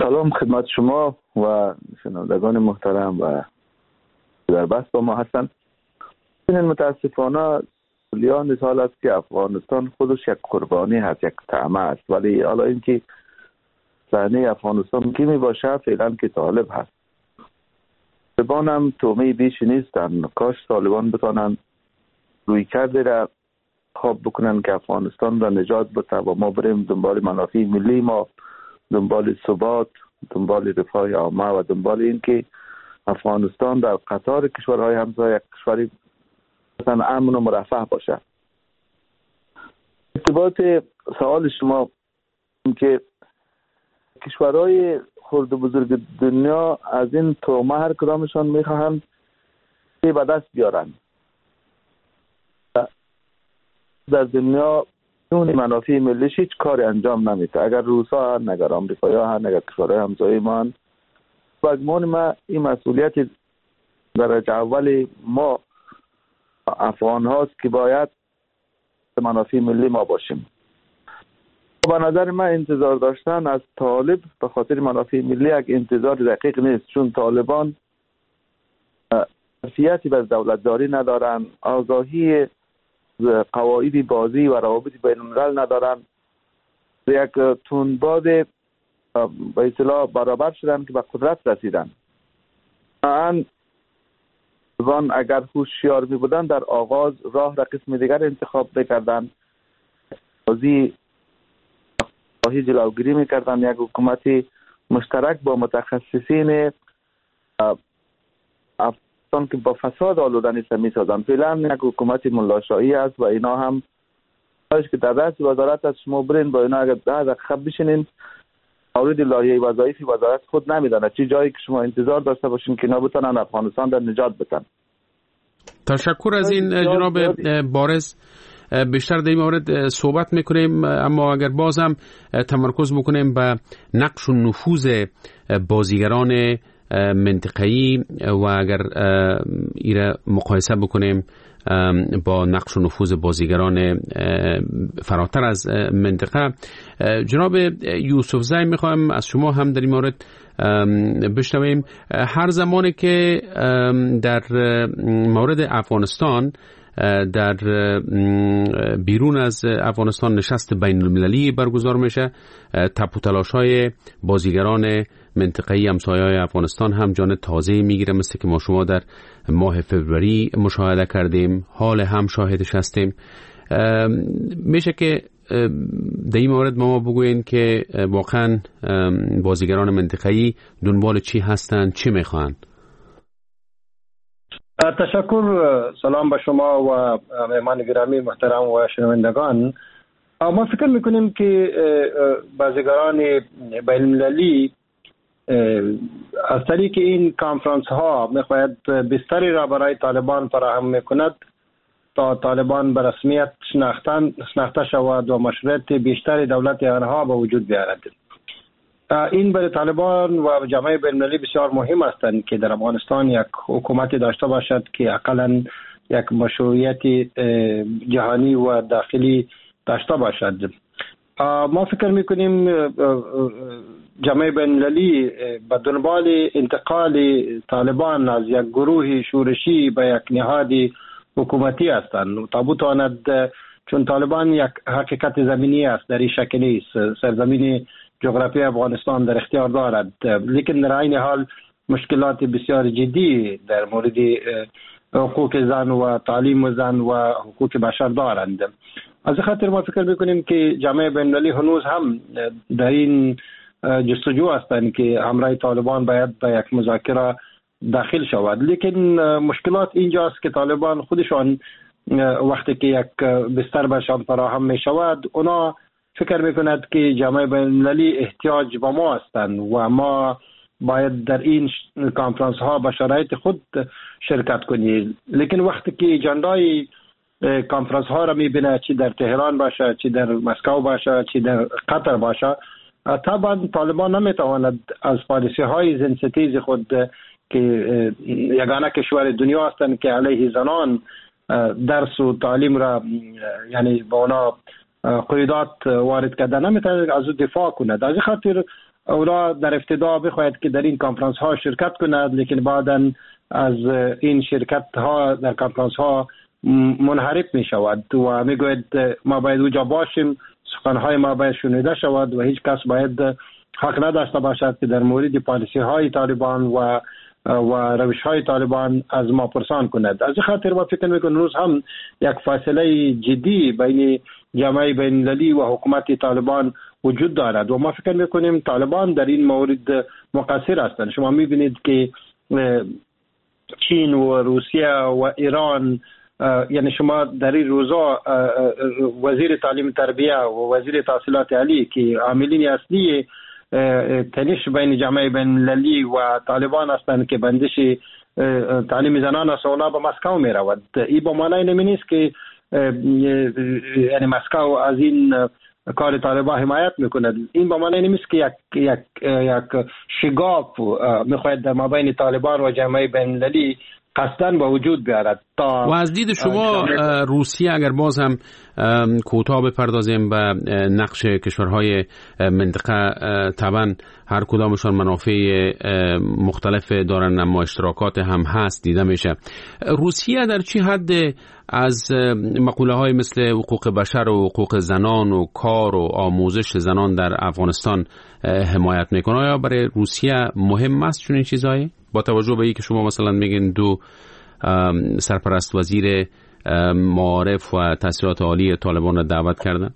سلام خدمت شما و شنوندگان محترم و در بحث با ما هستند. متاسفانه سالیان سال است که افغانستان خودش یک قربانی هست، یک طعمه است، ولی حالا اینکه صحنه افغانستان کی می باشه فعلا که طالب هست. طالبان هم تومه بیش نیستن. کاش طالبان بتانن روی کرده را خواب بکنن که افغانستان را نجات بده و ما بریم دنبال منافع ملی ما، دنبال ثبات، دنبال رفاه عامه و دنبال این که افغانستان در قطار کشورهای همسایه یک کشوری مثلا امن و مرفه باشه. ارتباط سوال شما که کشورهای خرد و بزرگ دنیا از این تومه هر کدامشان میخواهند که به دست بیارن. در دنیا اون منافع ملیش هیچ کاری انجام نمیده. اگر روسا هن، اگر امریکایی هن، اگر کشورهای همسایه ما هن، بگمان ما این مسئولیت درجه اول ما افغان هاست که باید منافع ملی ما باشیم. به نظر من انتظار داشتن از طالب به خاطر منافع ملی یک انتظار دقیق نیست، چون طالبان حیثیتی به دولتداری ندارن، آگاهی قواعد بازی و روابط بین الملل ندارن، یک تندباد به اصطلاح برابر شدن که به قدرت رسیدن. طالبان اگر هوشیار می بودن در آغاز راه را قسم دیگر انتخاب میکردن، بازی جلوگیری میکردن، یک حکومت مشترک با متخصصین افغانستان که با فساد آلوده نیست میسازن. فعلا یک حکومت ملاشایی است و اینا هم که در رأس وزارت از شما برین با اینا اگر 10 دقیقه بشینین مورد لایحه وظایف وزارت خود نمیدانه چه جایی که شما انتظار داشته باشین که اینا بتونن افغانستان در نجات بدن. تشکر از این جناب بارز. بیشتر در این مورد صحبت میکنیم، اما اگر بازم تمرکز بکنیم به نقش و نفوذ بازیگران منطقه‌ای و اگر ایره مقایسه بکنیم با نقش و نفوذ بازیگران فراتر از منطقه، جناب یوسف زی میخوایم از شما هم در این مورد بشنویم. هر زمانی که در مورد افغانستان در بیرون از افغانستان نشست بین المللی برگزار میشه، تپ و تلاش‌های بازیگران منطقه‌ای همسایه‌های افغانستان هم جان تازه میگیره، مثل که ما شما در ماه فوریه مشاهده کردیم، حال هم شاهدش هستیم. میشه که در این مورد ما بگوین که واقعا بازیگران منطقه‌ای دنبال چی هستن، چی میخوان؟ تشکر. سلام به شما و مهمان گرامی محترم و شنوندگان. ما فکر میکنیم که بازیگران بین المللی از طریق این کانفرانس ها میخواهد بستری را برای طالبان فراهم میکند تا طالبان به رسمیت شناخته شود و مشروعیت بیشتر دولت آنها به وجود بیاید. این برای طالبان و جامعه بین المللی بسیار مهم هستند که در افغانستان یک حکومت داشته باشد که حداقل یک مشروعیت جهانی و داخلی داشته باشد. ما فکر میکنیم جامعه بین المللی به دنبال انتقال طالبان از یک گروه شورشی به یک نهاد حکومتی هستند تا بتواند، چون طالبان یک حقیقت زمینی است، در این شک نیست، سرزمین جغرافی افغانستان در اختیار دارد، لیکن در این حال مشکلات بسیار جدی در مورد حقوق زن و تعلیم زن و حقوق بشر دارند. از خاطر ما فکر میکنیم که جامعه بین المللی هنوز هم در این جستجو هستند که همراه طالبان باید به یک مذاکره داخل شود، لیکن مشکلات اینجاست که طالبان خودشان وقتی که یک بستر برشان فراهم می شود اونا فکر میکند که جامعه بین المللی احتیاج به ما هستند و ما باید در این کانفرانس ها به شرایط خود شرکت کنیم. لیکن وقتی که اجندای کانفرانس ها را میبینه، چی در تهران باشه، چی در مسکو باشه، چی در قطر باشه، طبعا طالبان نمیتواند از پالیسی های زنستیز خود که یگانه کشور دنیا هستند که علیه زنان درس و تعلیم را یعنی با اونا قیودات وارد کرده، نمیتواند از او دفاع کند. از خاطر اونا در ابتدا بخواهد که در این کنفرانس ها شرکت کند، لیکن بعداً از این شرکت ها در کنفرانس ها منحرف می شود و می گوید ما باید اونجا باشیم، سخنهای ما باید شنیده شود و هیچ کس باید حق نداشته باشد که در مورد پالیسی های طالبان و روش های طالبان از ما پرسان کند. از خاطر ما فکر میکنم روز هم یک فاصله جدی بین جامعه بین المللی و حکومت طالبان وجود دارد و ما فکر میکنیم طالبان در این مورد مقصر هستند. شما میبینید که چین و روسیه و ایران، یعنی شما در این روزا وزیر تعلیم تربیه و وزیر تحصیلات عالی که عاملین اصلی تنش بین جامعه بین المللی و طالبان هستند که بندش تعلیم زنان و سونا به مسکو می رود. این به معنی نمی نیست که یعنی مسکو از این کار طالبان حمایت میکند. این به معنی نیست که یک شگاف میخواهد در مابین طالبان و جامعه بین المللی قصداً با وجود بیارد. و از دید شما روسیه، اگر باز هم کوتاه بپردازیم به نقش کشورهای منطقه، طبعا هر کدامشان منافع مختلف دارن اما اشتراکات هم هست دیده میشه. روسیه در چه حد از مقوله های مثل حقوق بشر و حقوق زنان و کار و آموزش زنان در افغانستان حمایت میکنه؟ آیا برای روسیه مهم است چنین چیزایی؟ با توجه به اینکه شما مثلا میگین دو سرپرست وزیر معارف و تحصیلات عالی طالبان را دعوت کردن؟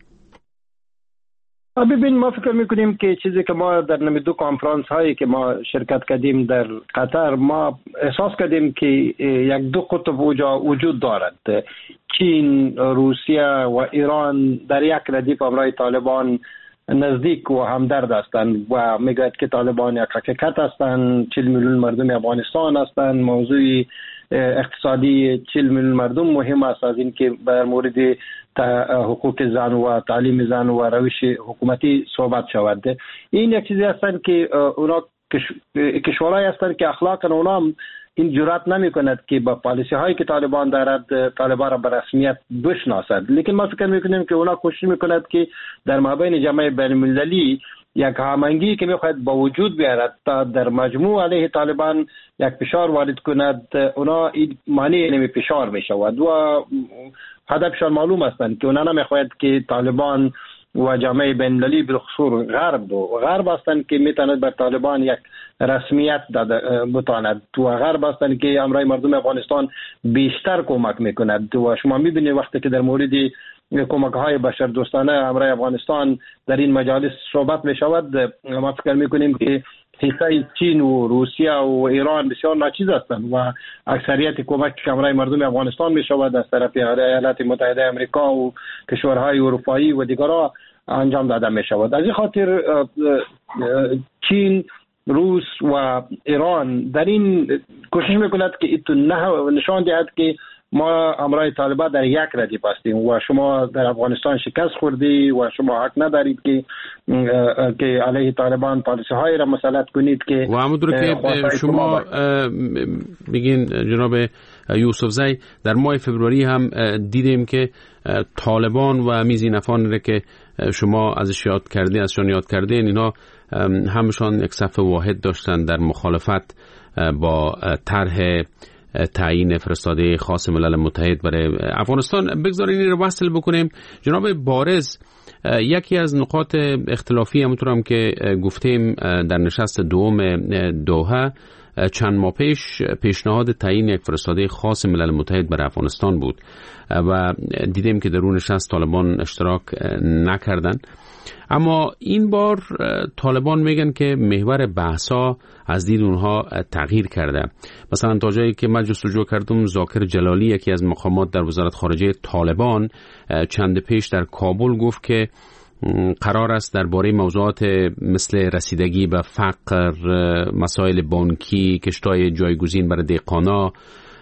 ببین، ما فکر میکنیم که چیزی که ما در دو کنفرانس هایی که ما شرکت کردیم در قطر، ما احساس کردیم که یک دو قطب وجود دارد. چین، روسیه و ایران در یک ردیف همراه طالبان نزدیک و همدرد هستند و میگوید که طالبان یک حقیقت هستند. 40 میلیون مردم افغانستان هستند. موضوع اقتصادی 40 میلیون مردم مهم است از این که در مورد حقوق زن و تعلیم زن و روش حکومتی صحبت شود. این یک چیزی هستند که اونا کشورهایی هستند که اخلاقا اونا هم این جرأت نمی کند که با پالیسی هایی که طالبان دارد طالبان را به رسمیت بشناسد. لیکن ما فکر میکنیم که اونا کوشش میکند که در مابین جامعه بین المللی یک هماهنگی که میخواهد با وجود بیارد تا در مجموع علیه طالبان یک فشار وارد کند. اونا این مانع نمی فشار میشود و هدفشان معلوم هستند که اونا نمیخواهد که طالبان و جامعه بین المللی بالخصوص غرب هستند که میتواند بر طالبان یک رسمیت بتواند و غرب هستند که امرای مردم افغانستان بیشتر کمک میکند. و شما میبینید وقتی که در مورد کمک های بشر دوستانه امرای افغانستان در این مجالس صحبت میشود، ما فکر میکنیم که حصه چین و روسیه و ایران بسیار ناچیز هستند و اکثریت کمک که امرای مردم افغانستان میشود از طرف ایالات متحده آمریکا و کشورهای اروپایی و دیگرها انجام داده میشود. از این خاطر چین، روس و ایران در این کوشش میکند که نشان دهد که ما امرای طالبان در یک ردیف هستیم و شما در افغانستان شکست خوردی و شما حق ندارید که علیه طالبان پالیسی های را مسلط کنید. که و همونطور که شما بگین جناب یوسف زی، در ماه فبروری هم دیدیم که طالبان و میزینفان را که شما ازشان یاد کردین اینا همشان یک صف واحد داشتن در مخالفت با طرح تعیین فرستاده خاص ملل متحد برای افغانستان. بگذارید این رو وصل بکنیم. جناب بارز، یکی از نقاط اختلافی همونطور هم که گفتیم در نشست دوم دوحه چند ماه پیش پیشنهاد تعیین یک فرستاده خاص ملل متحد برای افغانستان بود و دیدیم که در اون نشست طالبان اشتراک نکردن. اما این بار طالبان میگن که محور بحثا از دید اونها تغییر کرده. مثلا تا جایی که من جستجو کردم، ذاکر جلالی یکی از مقامات در وزارت خارجه طالبان چند پیش در کابل گفت که قرار است درباره موضوعات مثل رسیدگی به فقر، مسائل بانکی، کشتای جایگزین برای دهقانا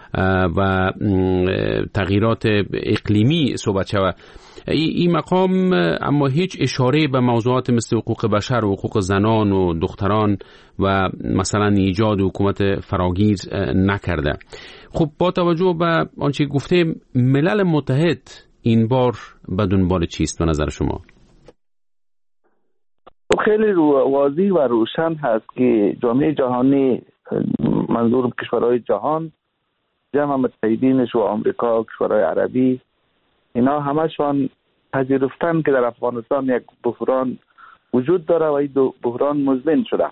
و تغییرات اقلیمی صحبت شود. این مقام اما هیچ اشاره به موضوعات مثل حقوق بشر و حقوق زنان و دختران و مثلا ایجاد حکومت فراگیر نکرده. خب با توجه به آنچه گفتیم، ملل متحد این بار به دنبال چیست به نظر شما؟ خیلی واضح و روشن هست که جامعه جهانی، منظور کشورهای جهان، جمع متحدینش و آمریکا، کشورهای عربی، اینا همشان پذیرفتن که در افغانستان یک بحران وجود داره و این بحران مزمن شده.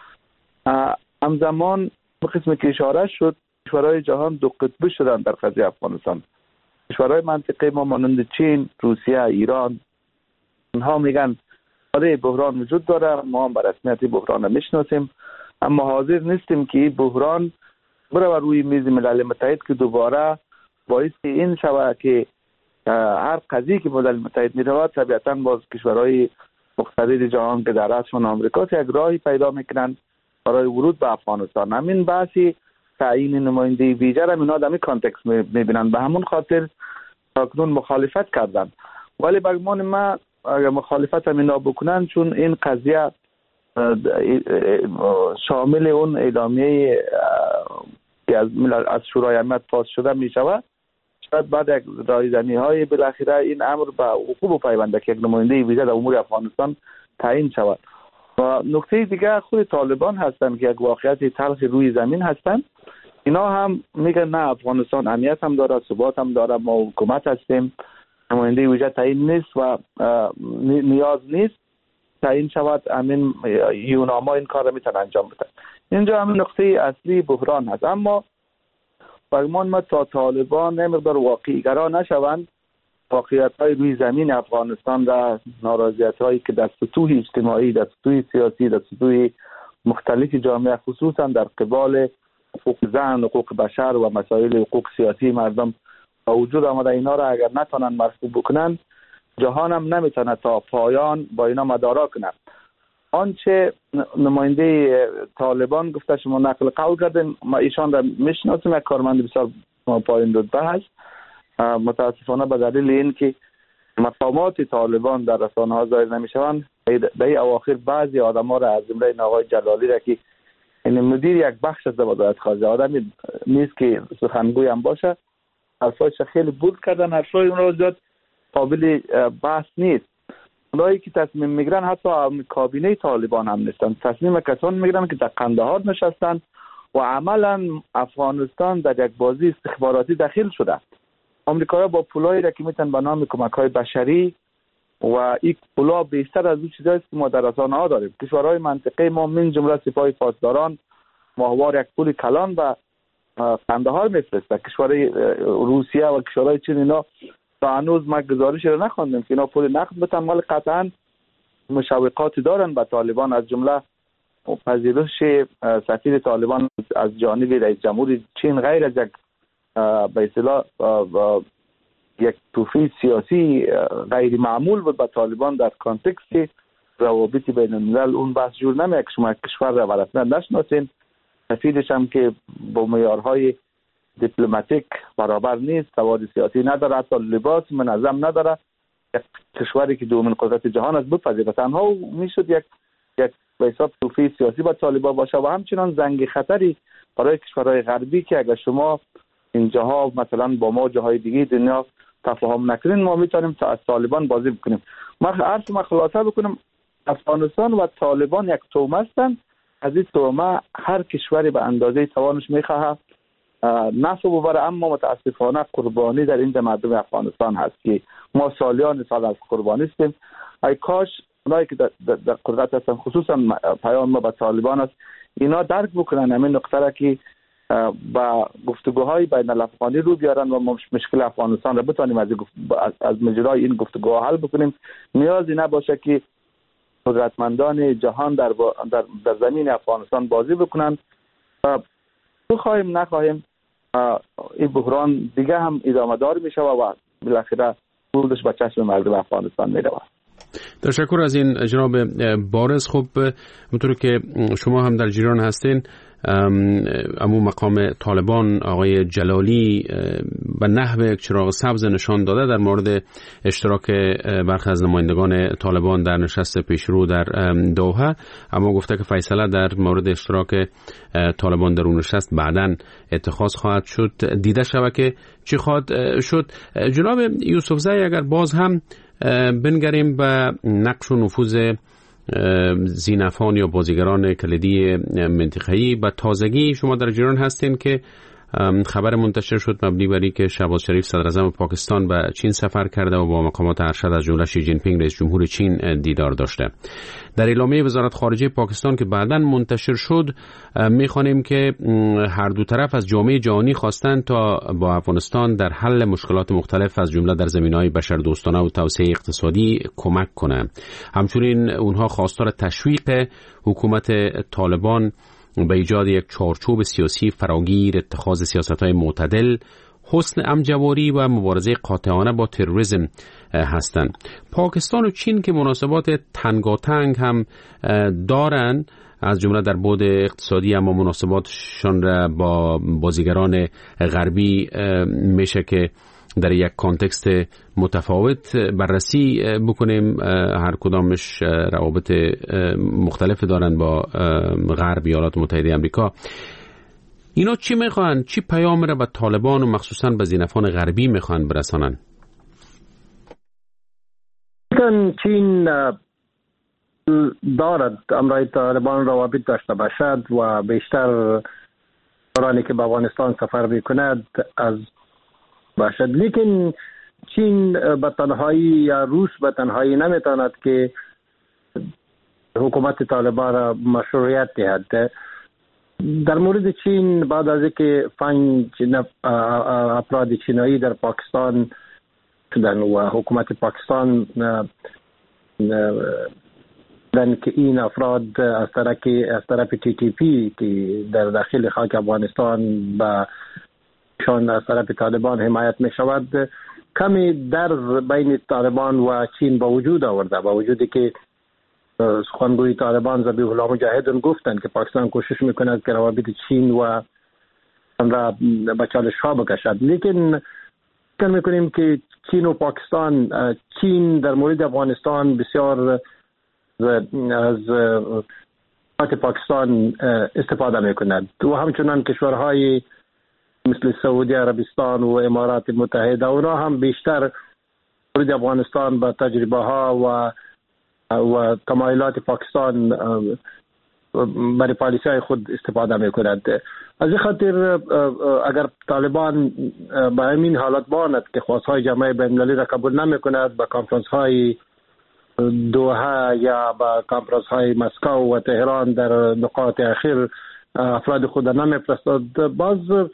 همزمان به قسمی که اشاره شد، کشورهای جهان دو قطبی شدن در قضیه افغانستان. کشورهای منطقه ما مانند چین، روسیه، ایران، اونها میگن آره بحران وجود داره، ما هم به رسمیت بحران میشناسیم، اما حاضر نیستیم که این بحران بره روی میز ملل متحد که دوباره باعث این شود که هر قضیه که ملل متحد میرود طبیعتا باز کشورهای مختلف جهان که در رأسشون آمریکا یک راهی پیدا میکنن برای ورود به افغانستان. همین بحثی تعیین نماینده ویژه را اینا در این کانتکست میبینن، به همون خاطر تاکنون مخالفت کردن. ولی به گمان من اگر مخالفت هم اینا بکنن، چون این قضیه شامل اون اعلامیه که از شورای امنیت پاس شده می شود، شاید بعد یک رایزنی های بالاخره این امر به وقوع پیونده که یک نماینده ویژه در امور افغانستان تعیین شود. و نکته دیگه خود طالبان هستند که یک واقعیت تلخ روی زمین هستند. اینا هم میگن نه افغانستان امنیت هم داره، ثبات هم داره، ما حکومت هستیم، نماینده ویژه تعیین نیست و نیاز نیست تعیین شود، همین یوناما این کار را میتونن انجام بدن. اینجا همین نقطه اصلی بحران هست. اما برگمان ما تا طالبان نمقدار واقعی‌گرا نشوند، واقعیت‌های روی زمین افغانستان و ناراضیت‌هایی که در سطوح اجتماعی، در سطوح سیاسی، در سطوح مختلف جامعه، خصوصا در قبال حقوق زن، حقوق بشر و مسائل حقوق سیاسی مردم وجود آمده، اینا را اگر نتونن مرفوع بکنن، جهان هم نمیتونه تا پایان با اینا مدارا کنه. آنچه نماینده طالبان گفته شما نقل قول کردن، ما ایشان را میشناسیم، یک کارمند بسیار پایین رتبه هست. متاسفانه به دلیل این که مقامات طالبان در رسانه ها ظاهر نمیشوند، در اواخر بعضی آدم ها را از جمله آقای جلالی را که این مدیر یک بخش از وزارت خارجه، آدمی نیست که سخنگوی هم باشه، حرفایش خیلی بود کردن، حرفای اون را زیاد قابل بحث نیست. اونایی که تصمیم میگیرن حتی کابینه طالبان هم نیستن، تصمیم کسان میگیرن که در قندهار نشستن و عملا افغانستان در یک بازی استخباراتی داخل شده. آمریکایی‌ها با پولایی را که میتونن به نام کمک‌های بشری و این پولا بیشتر از اون چیزایی که ما در رسانه‌ها داریم. کشورهای منطقه ما من جمله سپاه پاسداران ماهوار یک پول کلان و قندهار میفرسته. کشورهای روسیه و کشورهای چین اینا تا هنوز ما گزارش رو نخوندیم که اینا پول نقد بدن، ولی قطعا مشوقاتی دارن به طالبان، از جمله پذیرش سفیر طالبان از جانب رئیس جمهور چین غیر از یک به اصطلاح یک توفیق سیاسی غیر معمول بود به طالبان در کانتکست روابط بین الملل. اون بحث جور نمیاد که شما کشور را به رسمیت نشناسین، سفیرش هم که با معیارهای دیپلماتیک برابر نیست، سواد سیاسی نداره، حتی لباس منظم نداره، یک کشوری که دومین قدرت جهان است بپذیره، تنها میشد یک به حساب توفیق سیاسی با طالبان باشه و همچنان زنگ خطری برای کشورهای غربی که اگر شما اینجاها مثلا با ما جاهای دیگه دنیا تفاهم نکنین، ما میتونیم تا از طالبان بازی بکنیم. ما خلاصه بکنم، افغانستان و طالبان یک تومه هستند. از این تومه هر کشوری به اندازه توانش میخواه نفع ببره، اما متاسفانه قربانی در این مردم افغانستان هست که ما سالیان سال از قربانی هستیم. ای کاش اونایی که در قدرت هستن، خصوصا پیام ما به طالبان است، اینا درک بکنن همین نقطه را که با گفتگوهای بین الافغانی رو بیارن و مشکل افغانستان را بتونیم از مجرای این گفتگوها حل بکنیم. نیازی نباشه که قدرتمندان جهان در زمین افغانستان بازی بکنن. بخواهیم نخواهیم این بحران دیگه هم ادامه دار میشه و بالاخره بردش به چشم مردم افغانستان میره. تشکر از این جناب بارز. خب همونطور که شما هم در جریان هستین، امو مقام طالبان آقای جلالی به نحو یک چراغ سبز نشان داده در مورد اشتراک برخی از نمایندگان طالبان در نشست پیشرو در دوحه، اما گفته که فیصله در مورد اشتراک طالبان در اون نشست بعداً اتخاذ خواهد شد. دیده شود که چی خواهد شد. جناب یوسفزئی، اگر باز هم بنگریم به نقش و نفوذ زینفان یا بازیگران کلیدی منطقه‌ای. با تازگی شما در جریان هستین که خبر منتشر شد مبنی بر اینکه شهباز شریف صدر اعظم پاکستان به چین سفر کرده و با مقامات ارشد از جمله شی جین پینگ رئیس جمهور چین دیدار داشته. در اعلامیه وزارت خارجه پاکستان که بعداً منتشر شد می‌خوانیم که هر دو طرف از جامعه جهانی خواستند تا با افغانستان در حل مشکلات مختلف از جمله در زمینه‌های بشردوستانه و توسعه اقتصادی کمک کنند. همچنین اونها خواستار تشویق حکومت طالبان به ایجاد یک چارچوب سیاسی فراگیر، اتخاذ سیاست‌های معتدل، حسن امجواری و مبارزه قاطعانه با تروریسم هستند. پاکستان و چین که مناسبات تنگاتنگ هم دارند از جمله در بعد اقتصادی، اما مناسباتشان را با بازیگران غربی میشه که در یک کانتکست متفاوت بررسی بکنیم. هر کدامش روابط مختلف دارن با غرب، ایالات متحده آمریکا. اینا چی میخوان؟ چی پیام را به طالبان و مخصوصا به زینفان غربی میخوان برسانن؟ چین دارد امرای طالبان روابط داشته باشد و بیشتر دورانی که به افغانستان سفر میکند از باشد، لیکن چین به تنهایی یا روس به تنهایی نمیتواند که حکومت طالبان را مشروعیت دهد. در مورد چین بعد از اینکه 5 افراد چینایی در پاکستان شدن و حکومت پاکستان دن که این افراد از طرف TTP که در داخل خاک افغانستان به شان از طرف طالبان حمایت می شود، کمی در بین طالبان و چین با وجود آورده، با وجودی که سخنگوی طالبان ذبیح الله مجاهد گفتند که پاکستان کوشش میکند که روابط چین و آن را به چالش ها بکشد. لیکن فکر میکنیم که چین و پاکستان، چین در مورد افغانستان بسیار از پاکستان استفاده میکند و همچنان کشورهای مثل سعودی عربستان و امارات متحده اونا هم بیشتر مورد افغانستان با تجربه ها و تمایلات پاکستان برای پالیسی های خود استفاده میکند. از این خاطر اگر طالبان به همین حالت باند که خواستهای جامعه بین‌المللی را قبول نمیکند، به کنفرانس های دوحه یا به کنفرانس های مسکو و تهران در نقاط اخیر افراد خود نمیفرستد، باز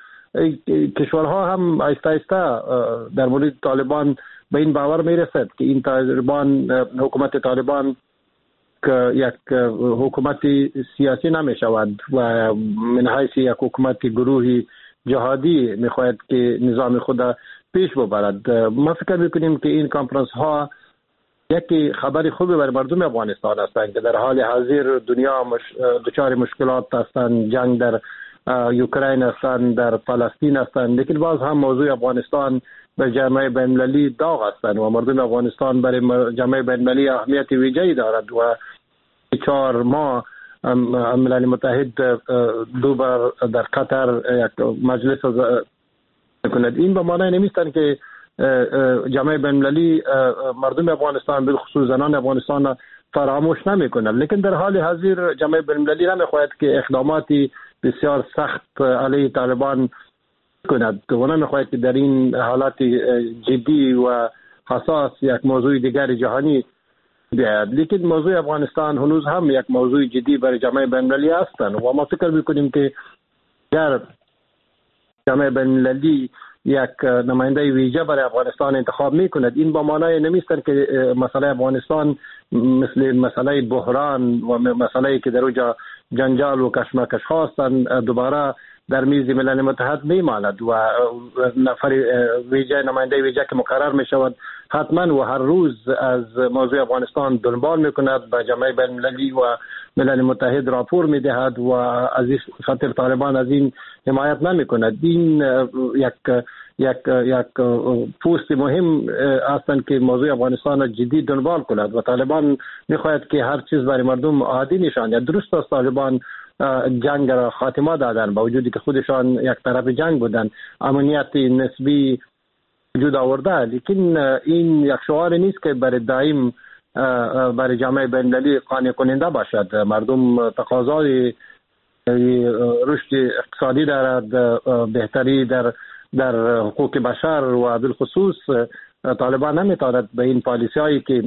کشورها هم آهسته آهسته در مورد طالبان به این باور میرسد که این طالبان، حکومت طالبان که یک حکومت سیاسی نمی شود و من حیث یک حکومت گروهی جهادی میخواهد که نظام خود پیش ببرد. ما فکر میکنیم که این کنفرانس ها یک خبری خوبی برای مردم افغانستان هستند که در حال حاضر دنیا دچار مشکلات هستند، جنگ در اوکراین هستند، در فلسطین هستند، لیکن باز هم موضوع افغانستان به جامعه بین‌المللی داغ هستند و مردم افغانستان برای جامعه بین‌المللی اهمیت ویژه‌ای دارد و 4 ماه ملل متحد 2 بار در قطر یک مجلس کند. این به معنی نمیستند که جامعه بین‌المللی مردم افغانستان به خصوص زنان افغانستان فراموش نمی‌کند، لیکن در حال حاضر جامعه بین‌المللی نمی‌خواهد که اقداماتی بسیار سخت علیه طالبان کند و نمی‌خواهد که در این حالات جدی و حساس یک موضوع دیگر جهانی بیاید. لیکن موضوع افغانستان هنوز هم یک موضوع جدی برای جامعه بین‌المللی هستند و ما فکر می‌کنیم که اگر جامعه بین‌المللی یک نماینده ویژه برای افغانستان انتخاب می‌کند، این با معنای نمی‌است که مسئله افغانستان مثل مسئله بحران و مسئله که در اونجا جنجال و کشمکش هستند دوباره در میز ملل متحد میماند و نفر ویژه، نماینده ویژه که مقرر می شود حتما و هر روز از موضوع افغانستان دنبال میکند، به جامعه بین‌المللی و ملل متحد راپور میدهد و از این خاطر طالبان از این حمایت نمیکند. این یک پوست مهم هستند که موضوع افغانستان جدی دنبال کند و طالبان میخواهد که هر چیز برای مردم عادی نشان دهد. درست است طالبان جنگ را خاتمه دادن با وجودی که خودشان یک طرف جنگ بودن، امنیت نسبی وجود آورده، لیکن این یک شعار نیست که برای دائم برای جامعه بین‌المللی قانع کننده باشد. مردم تقاضای رشد اقتصادی دارد، بهتری در حقوق بشر و بالخصوص طالبان نمیتواند به این پالیسی هایی که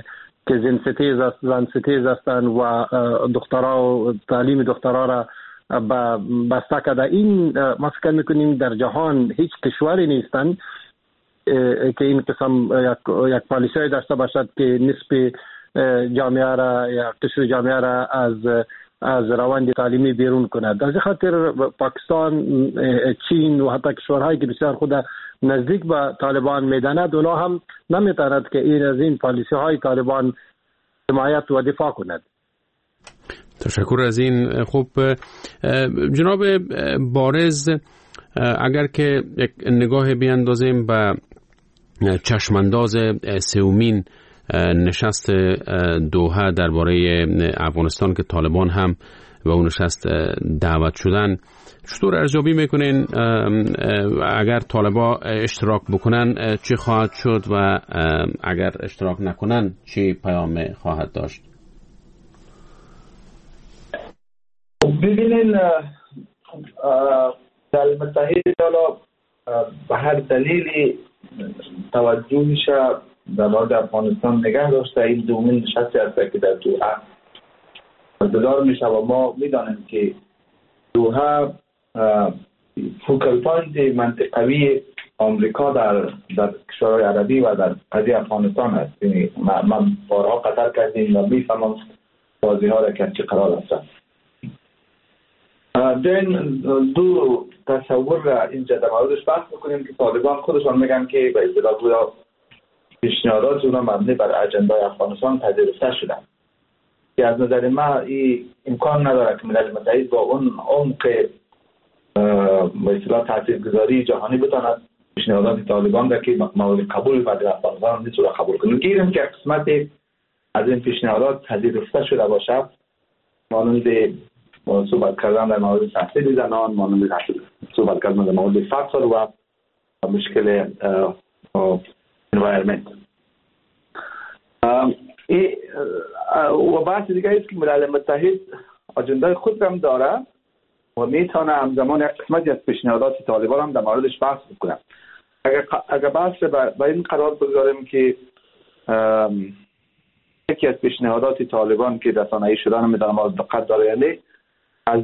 زن ستیز هستند و دخترها و تعلیم دخترها را بسته کرده. این ما فکر میکنیم در جهان هیچ کشوری نیستند که این قسم یک پالیسی داشته باشد که نسب جامعه را یا قشر جامعه را از روند تعلیمی بیرون کند. از خاطر پاکستان، چین و حتی کشورهایی که بسیار خود نزدیک به طالبان میداند، اونا هم نمیتواند که از این پالیسی های طالبان حمایت و دفاع کند. تشکر از این. خب جناب بارز، اگر که یک نگاه بیاندازیم به چشمانداز سومین نشست دوحه درباره افغانستان که طالبان هم به اون نشست دعوت شدن، چطور ارزیابی میکنین اگر طالبان اشتراک بکنن چی خواهد شد و اگر اشتراک نکنن چی پیام خواهد داشت؟ ببینین ملل متحد حالا به هر دلیلی توجهش در مورد افغانستان نگه داشته. این دومین نشستی است که در دوحه برگزار میشه و ما میدانیم که دوحه فوکال پوینت منطقوی آمریکا در کشورهای عربی و در قضیه افغانستان است. یعنی من بارها قطر کردیم و میفهمم بازی ها را که چه قرار است. دو تصور را اینجا در موردش بحث میکنیم که طالبان خودشان میگن که به اصطلاح گویا پیشنهادات اونا مبنی بر اجندای افغانستان پذیرفته شدن، که از نظر ما این امکان نداره که ملل متحد با اون عمق به اصطلاح تاثیرگذاری جهانی بتواند پیشنهادات طالبان را که مورد قبول بعد افغانستان نیست را قبول کنه. گیریم که قسمت از این پیشنهادات پذیرفته شده باشه، مانند صحبت کردن در مورد تحصیل زنان، مانند صحبت کردن در مورد فقر و مشکل environment. و بحث دیگه است که ملل متحد اجنده خود هم داره و میتونه همزمان یک قسمتی از پیشنهادات طالبان هم در موردش بحث بکنه. اگر بحث به این قرار بگذاریم که یکی از پیشنهادات طالبان که رسانه‌ای شدن هم در مورد دقت داره، یعنی از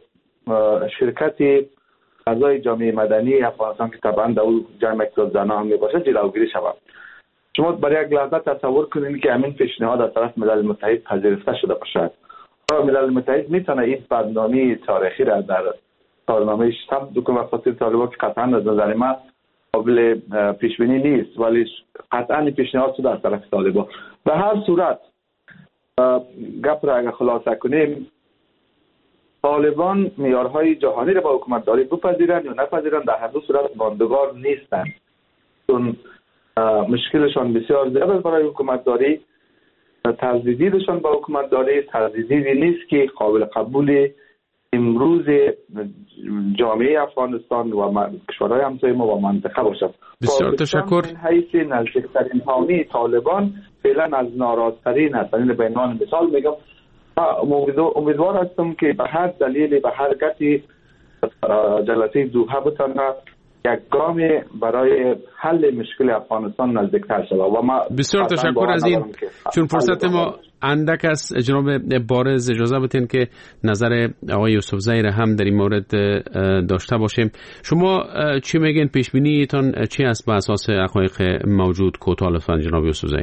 شرکت اعضای جامعه مدنی افغانستان که طبعا در اون جمع اقتصاد زنان هم میباشه جلوگیری شود. شما برای یک لحظه تصور کنید که همین پیشنهاد از طرف ملل متحد پذیرفته شده باشد. ملل متحد میتونه این بدنامی تاریخی را در کارنامه‌اش ثبت کنه واسه طالبان که قطعا از نظر من قابل پیش بینی نیست، ولی قطعا پیشنهاد شده از طرف طالبان. به هر صورت گپ را اگر خلاصه کنیم، طالبان معیارهای جهانی را با حکومتداری بپذیرند یا نپذیرند در هر دو صورت ماندگار نیستند، چون مشکلشان بسیار زیاد است برای حکومتداری. تجدیدشان با حکومتداری تجدیدی نیست که قابل قبول امروز جامعه افغانستان و کشورهای همسایه ما و منطقه باشد. بسیار تشکر. این حیث نزدیکترین حامی طالبان فعلا از ناراضترین است. این به عنوان مثال میگم، امیدوار هستم که به هر دلیلی به حرکتی جلسه دوحه بتونه یک گام برای حل مشکل افغانستان نزدیکتر شود. و ما بسیار تشکر از این. چون فرصت ما اندک است، جناب بارز اجازه بدین که نظر آقای یوسفزئی را هم در این مورد داشته باشیم. شما چی میگین؟ پیش بینیتون چی است به اساس حقایق موجود؟ کوتاه لطفاً جناب یوسفزئی.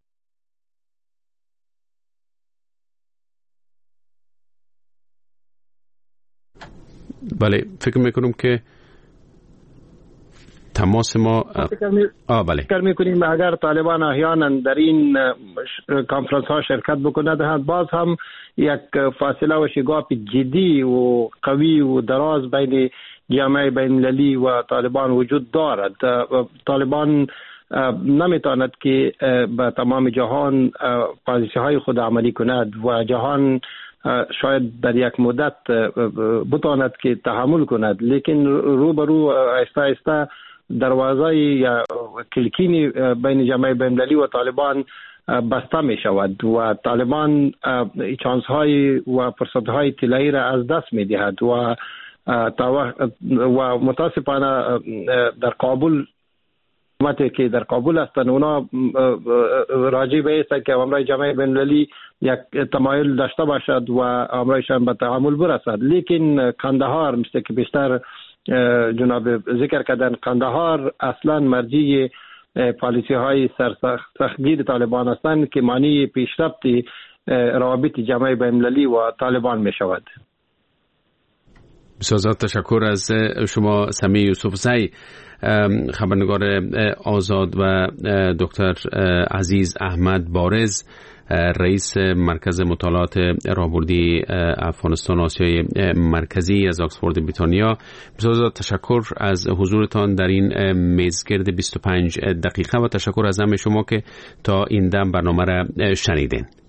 بله، فکر میکنم که تماس ما بله فکر میکنیم اگر طالبان احیانا در این کانفرانس ها شرکت بکنند، باز هم یک فاصله و شگاف جدی و قوی و دراز بین جامعه بین المللی و طالبان وجود دارد. طالبان نمیتواند که به تمام جهان پالیسی های خود عملی کند و جهان شاید در یک مدت بتواند که تحمل کند، لیکن روبرو آهسته آهسته دروازه یا کلکینی بین جامعه بین‌المللی و طالبان بسته می شود و طالبان چانس های و فرصت های طلایی را از دست می دهد و متاسفانه در کابل حکومتی که در کابل هستند اونا راجع به است که امرای جامعه بین‌المللی یک تمایل داشته باشد و امرایشان به تعامل برسد، لیکن قندهار مثل که بیشتر جناب ذکر کردن قندهار اصلا مرجع پالیسی های سرسختگیر طالبان هستند که معنی پیشرفت روابط جامعه بین‌المللی و طالبان می شود. بسیار تشکر از شما سمیع یوسفزی، خبرنگار آزاد و دکتر عزیز احمد بارز، رئیس مرکز مطالعات راهبردی افغانستان آسیای مرکزی از آکسفورد بریتانیا. بسیار تشکر از حضورتان در این میزگرد 25 دقیقه و تشکر از همه شما که تا این دم برنامه را شنیدین.